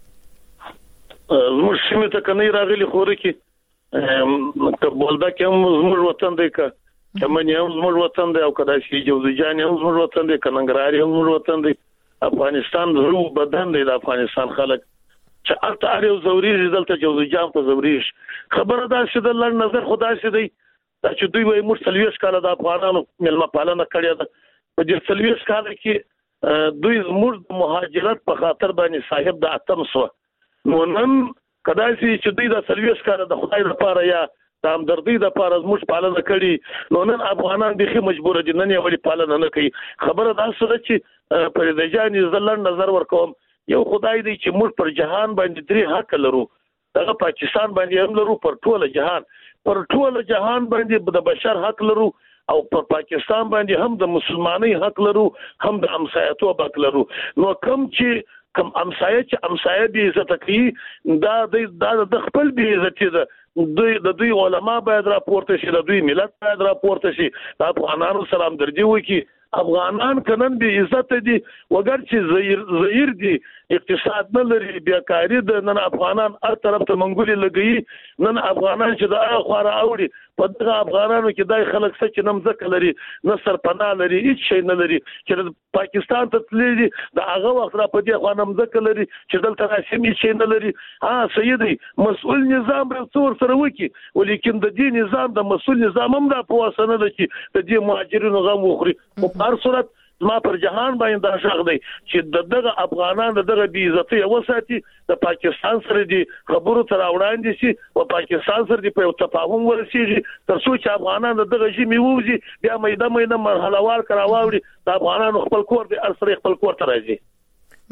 زموږ سیمه ته کني راغلي خوري کې کابل کې هم زموږ وطن دی که کمنې هم زموږ وطن دی او کدا شي جوزجان هم زموږ وطن دی کننګراري هم زموږ وطن دی افغانستان زرو بدن دی د افغانستان خلک چې البته اړیو زوري دلته جوزجان ته زوري خبره ده چې د لړ نظر خدای سي دی چې دوی وایي موږ سلويس کاله د افغانانو ملما پالنه کړې ده په دې سلويس کاله کې دوی زموږ مهاجرت په خاطر باندې صاحب د اتم سو نو نن کدا چې دوی د سلويس کاله د خدای لپاره یا د همدردی د لپاره زموږ پالنه کړي نو نن افغانان دغه مجبور دي نن یې ولی پالنه نه کوي خبره ده چې پر د ځان زلن نظر ورکوم یو خدای دی چې موږ پر جهان باندې درې حق لرو دغه پاکستان باندې هم لرو پر ټول جهان باندې د بشر حق لرو او پر پاکستان باندې هم د مسلمانۍ حق لرو هم د همسایتوب حق لرو نو کوم امسایه به عزت کوي دا د خپل به عزت ده د دوی علما باید راپورته شي د دوی ملت باید راپورته شي د افغانانو سلام درجه وکي افغانان کنن به عزت دي وګر چې زهیر دي اقتصاد نه لري بیاکاری د نن افغانان هر طرف ته منګولي لګي نن افغانان چې د اخواره اوړي په دغه افغانانو کې دای خلک څه نمځک لري نه سرپناه لري هیڅ شي نه لري چې پاکستان ته تللی د هغه وخت را په دې خو نمځک لري چې دلته راشي هیڅ شي نه لري سیدي مسؤل نظام رسور سره وکي ولیکن د دې نظام د مسؤل نظام هم د پواسنه ده چې د دې مهاجرینو غم وخوري په هر صورت ما پر جهان باندې دا شغ دی چې دغه افغانان دغه بي عزتي وساتي د پاکستان سره دي خبرو تر وړاندې شي او پاکستان سره دي په تفاهم ورسیږي تر څو چې افغانان دغه شي میوزي بیا مېده مرحله وار کراوړي د افغانانو خپل کور دي ارسره خپل کور ته راځي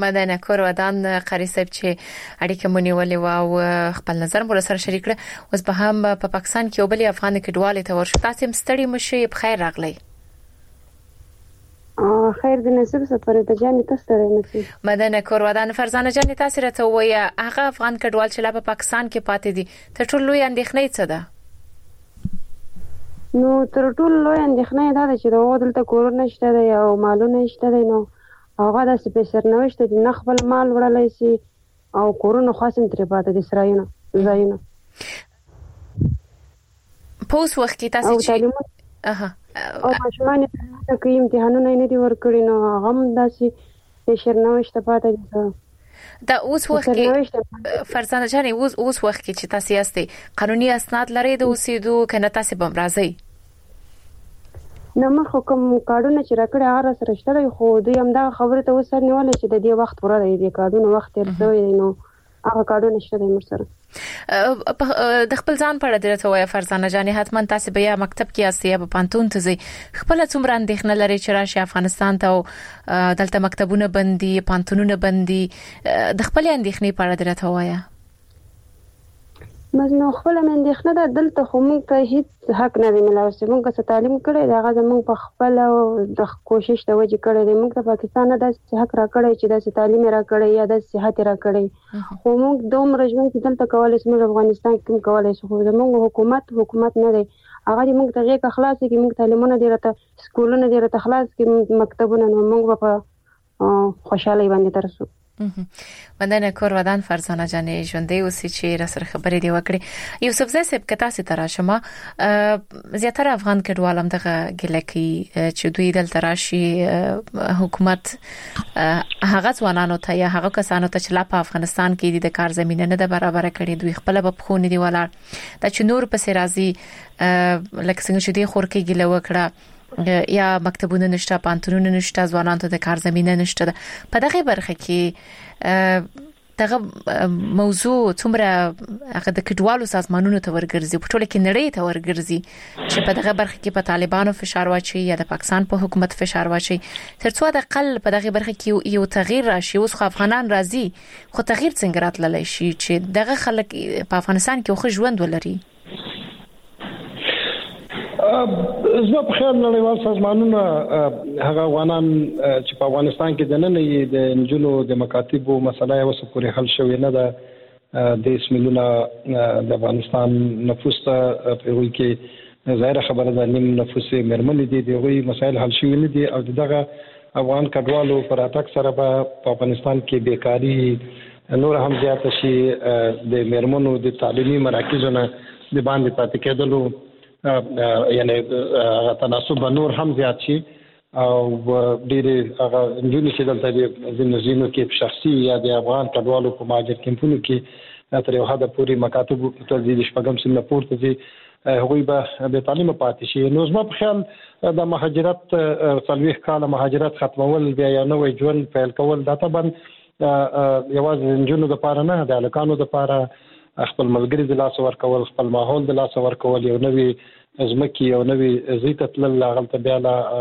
مدنه کور ودان قاری صاحب چې اړیکه مونږ ولې او خپل نظر مو سره شریک کړ. اوس به هم په پاکستان کې وبلی افغان کډوال ته ورشي. تاسو هم ستړي مشي، بخیر راغلی.
خیر د نصیب سفر ته جان تاسو ته نصیب.
مدنه کور ودان فرزانه جان تاسو راته وایي هغه افغان کډوال چې لا په پاکستان کې پاتې دي تر ټولو لوی اندېښنه څه ده؟
نو تر ټولو لوی اندېښنه دا ده چې دا دلته کور نشته دی او مالونه نشته دی. نو هغه د سپیسر نوښت دي نه خپل مال وړلای شي او کورونه خاصم تر پاتې دي سرایونه زایونه.
پوس وخت کې تاسو چې
او ماشومان ته امتحانونه نه دي ورکړي نو هغه هم داسې سپیسر نوښت پاتې دي.
دا اوس وخت کې فرزانه جان اوس وخت کې چې تاسو یاستئ قانوني اسناد لرئ د اوسېدو کنه تاسو بم راځي؟
نو مخ کوم کارونه چې راکړی هغه سره شته خو دوی هم دا خبره ته وسر نیولې چې د دې وخت پوره دی کارونه وخت ترځوي نو هغه کارونه شته د مر سره.
د خپل ځان په اړه درته وایي فرزانه جان حتمان تاسو بیا مکتب کې یاستئ یا په پانتون ته ځئ خپل څومره اندېښنه لري چې راشي افغانستان ته دلته مکتبونه بندي پانتونونه بندي د خپل اندېښنې په اړه درته وایي؟
مزنو خپل اندېښنه ده دلته خو موږ ته هیڅ حق نه دی ملاوي. موږ څه تعلیم کړی دا غږ موږ په خپل د کوشش ته وجه کړی دی. موږ ته پاکستان نه د حق را کړی چې د تعلیم را کړی یا د صحت را کړی خو موږ دومره ژوند چې دلته کولای شو موږ افغانستان کې کولای شو خو زموږ حکومت نه دی هغه موږ ته غیږ خلاص کی موږ تعلیمونه دی راته سکولونه دی راته خلاص کی مکتبونه نو موږ په خوشاله باندې ترسو.
مندنه کور ودان فرزانه جان ژوندۍ اوسې چې را سره خبرې دی وکړي. یوسف زئی صاحب کته ستاره شمه زیاتره افغان کډوال هم دغه ګلکی چې دوی دلته راشي حکومت هغه ځوانانو ته یا هغه کسانو ته چې لا په افغانستان کې د کار زمينه نه ده برابر کړي دوی خپل په خونه دی ولاړ دا چې نور په سرازي لکه څنګه چې دی خورکې ګله وکړه یا مکتبونه نشته پانتونونه نشته ځوانانو ته د کار زمينه نشته. په دغه برخه کې دغه موضوع څومره هغه د کډوالو سازمانونو ته ورګرځي په ټوله کې نړۍ ته ورګرځي چې په دغه برخه کې په طالبانو فشار واچي یا د پاکستان په حکومت فشار واچي ترڅو د اقل په دغه برخه کې یو تغییر راشي. اوس خو افغانان راضي خو تغییر څنګه راتللی شي چې دغه خلک په افغانستان کې خو ژوند ولري؟
زما په خیال نړیوال سازمانونه هغه افغانان چې په افغانستان کې د نن د انجلو د مکاتبو مسله یې وسه پورې حل شوې نه ده. د اسملونه د افغانستان نفوس ته په وی کې ظاهر خبره ده نیم نفوس مرمن دي دغه مسایل حل شوې نه دي او دغه افغان کډوالو پر اتک سره په افغانستان کې بیکاری نور هم زیات شي د مرمنو د تعلیمي مراکزونو د باندې پاتې کېدلو یعنی تناسب نور هم زیات شي او ډېر هغه انجونې چې دلته د زینو کې شخصي یا د افغان کډوالو په مهاجر کمپونو کې تر یو حد پورې مکاتب ته د شپږم سن پورته دي هغوی به د تعلیم پاتې شي. نو زما په خیال د مهاجرت 40 کال مهاجرت ختمول بیا یو نوې ژوند پیل کول دا طبعا یوازې انجونو لپاره نه د الکانو لپاره خپل ملګری د لاس ورکول خپل ماحول د لاس ورکول یو نوې ازمکي یو نوې زیات تل غلطه بیا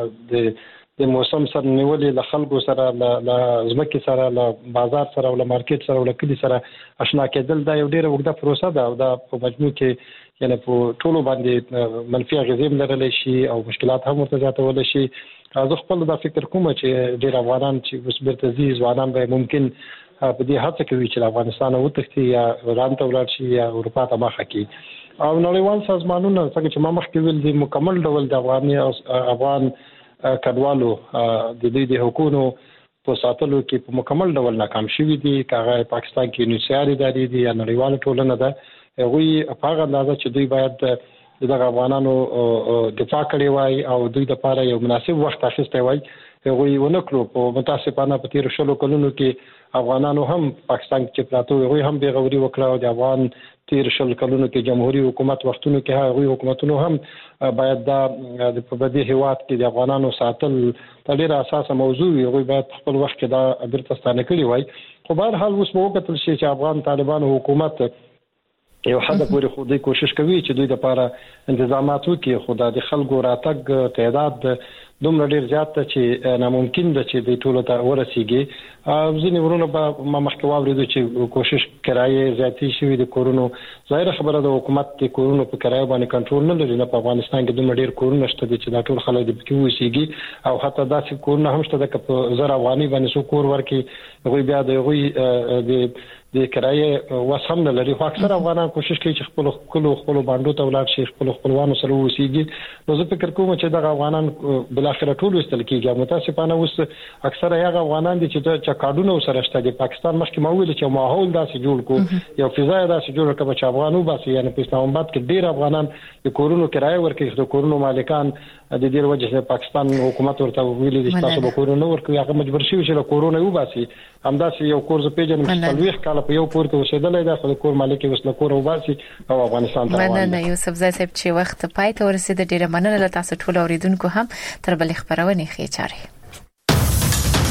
د موسم سره نیولې له خلکو سره له ازمکي سره له بازار سره او له مارکیټ سره او له کلی سره آشنا کېدل دا یو ډیره وګړه پروسه ده او دا په مجموع کې یعنی په ټولو باندې منفي اغیزې لرلی شي او مشکلات هم ورته زیاتول شي. زه خپل دا فکر کوم چې ډیر افغانان چې اوس بیرته ځي ځوانان به ممکن په دې هڅه کوي چې افغانستان وتښتي یا ایران ته ولاړ شي یا اروپا ته مخه کړي. او نړیوال سازمانونه څنګه چې ما مخکې ویل دي مکمل ډول د افغان کډوالو د دې د حکومت په ساتلو کې په مکمل ډول ناکام شوي دي. کاغه پاکستان کې نوسیاري داري دي یا نړیوال ټولنه ده هغوی په هغه اندازه چې دوی باید د افغانانو دفاع کړي وای او دوی لپاره یو مناسب وخت اخیستی وای هغوی ونکړو. په متاسفانه په تیر شلو کلونو کې افغانانو هم پاکستان کې پراته هغوی هم بېغوري وکړه او د افغان تیر شل کلونو کې جمهوریت حکومت وختونو کې هغوی حکومتونو هم باید دا په بدی هیواد کې د افغانانو ساتل ډېر اساسه موضوع وي هغوی باید خپل وخت کې دا بیرته ستانه کړي وای. خو بهر حال اوس مو وکتل شي چې افغان طالبانو حکومت یو حد پورې خو دوی کوشش کوي چې دوی لپاره انتظامات وکړي خو د خلکو راتګ تعداد دومره ډیر زیات چې ناممکن ده چې د ټولو ته ورسیږي. ځینې ورونه به ما مخکې واوریدو چې کوشش کرایې زیاتې شوې د کورونو. ظاهر خبره د حکومت د کورونو په کرایه باندې کنټرول نه لري. نه په افغانستان کې دومره ډیر کورونه شته چې دا ټول خلک د پکې وسیږي او حتی داسې کورونه هم شته چې په 1000 افغاني باندې سو کور ورکي هغه بیا د کرایې وسم نه لري. خو اکثر افغانان کوشش کوي چې خپل باندې ته ولاړ شي، خپل خپلوانو سره وسیږي. نو زه فکر کوم چې دا افغانان بل اخر ټول وستل کیږي. متاسفانه اوس اکثر هغه افغانان دي چې کارډونه سره شته. د پاکستان مخکې ماویل چې ماحول داسې جوړ کو، یو فضا داسې جوړ کړه چې افغانو باسي. یعنی په اسلام آباد کې ډیر افغانان د کورونو کرایه ورکوي. د کورونو مالکان د دې وجه پاکستان حکومت ورته ویلي چې تاسو به کورونه ورکوي. هغه مجبور شي چې کورونه وباسي. همداسې یو کور ز پیجن مستلويخ کاله په یو کور کې اوسېدلې ده، خو د کور مالک یې وسله کور وباسي او افغانستان ته روان دي.
مننه یوسف زای صاحب چې وخت پای ته ورسېد. ډیره مننه له تاسو ټول اوریدونکو هم تر بل خبرونه ښه چاره.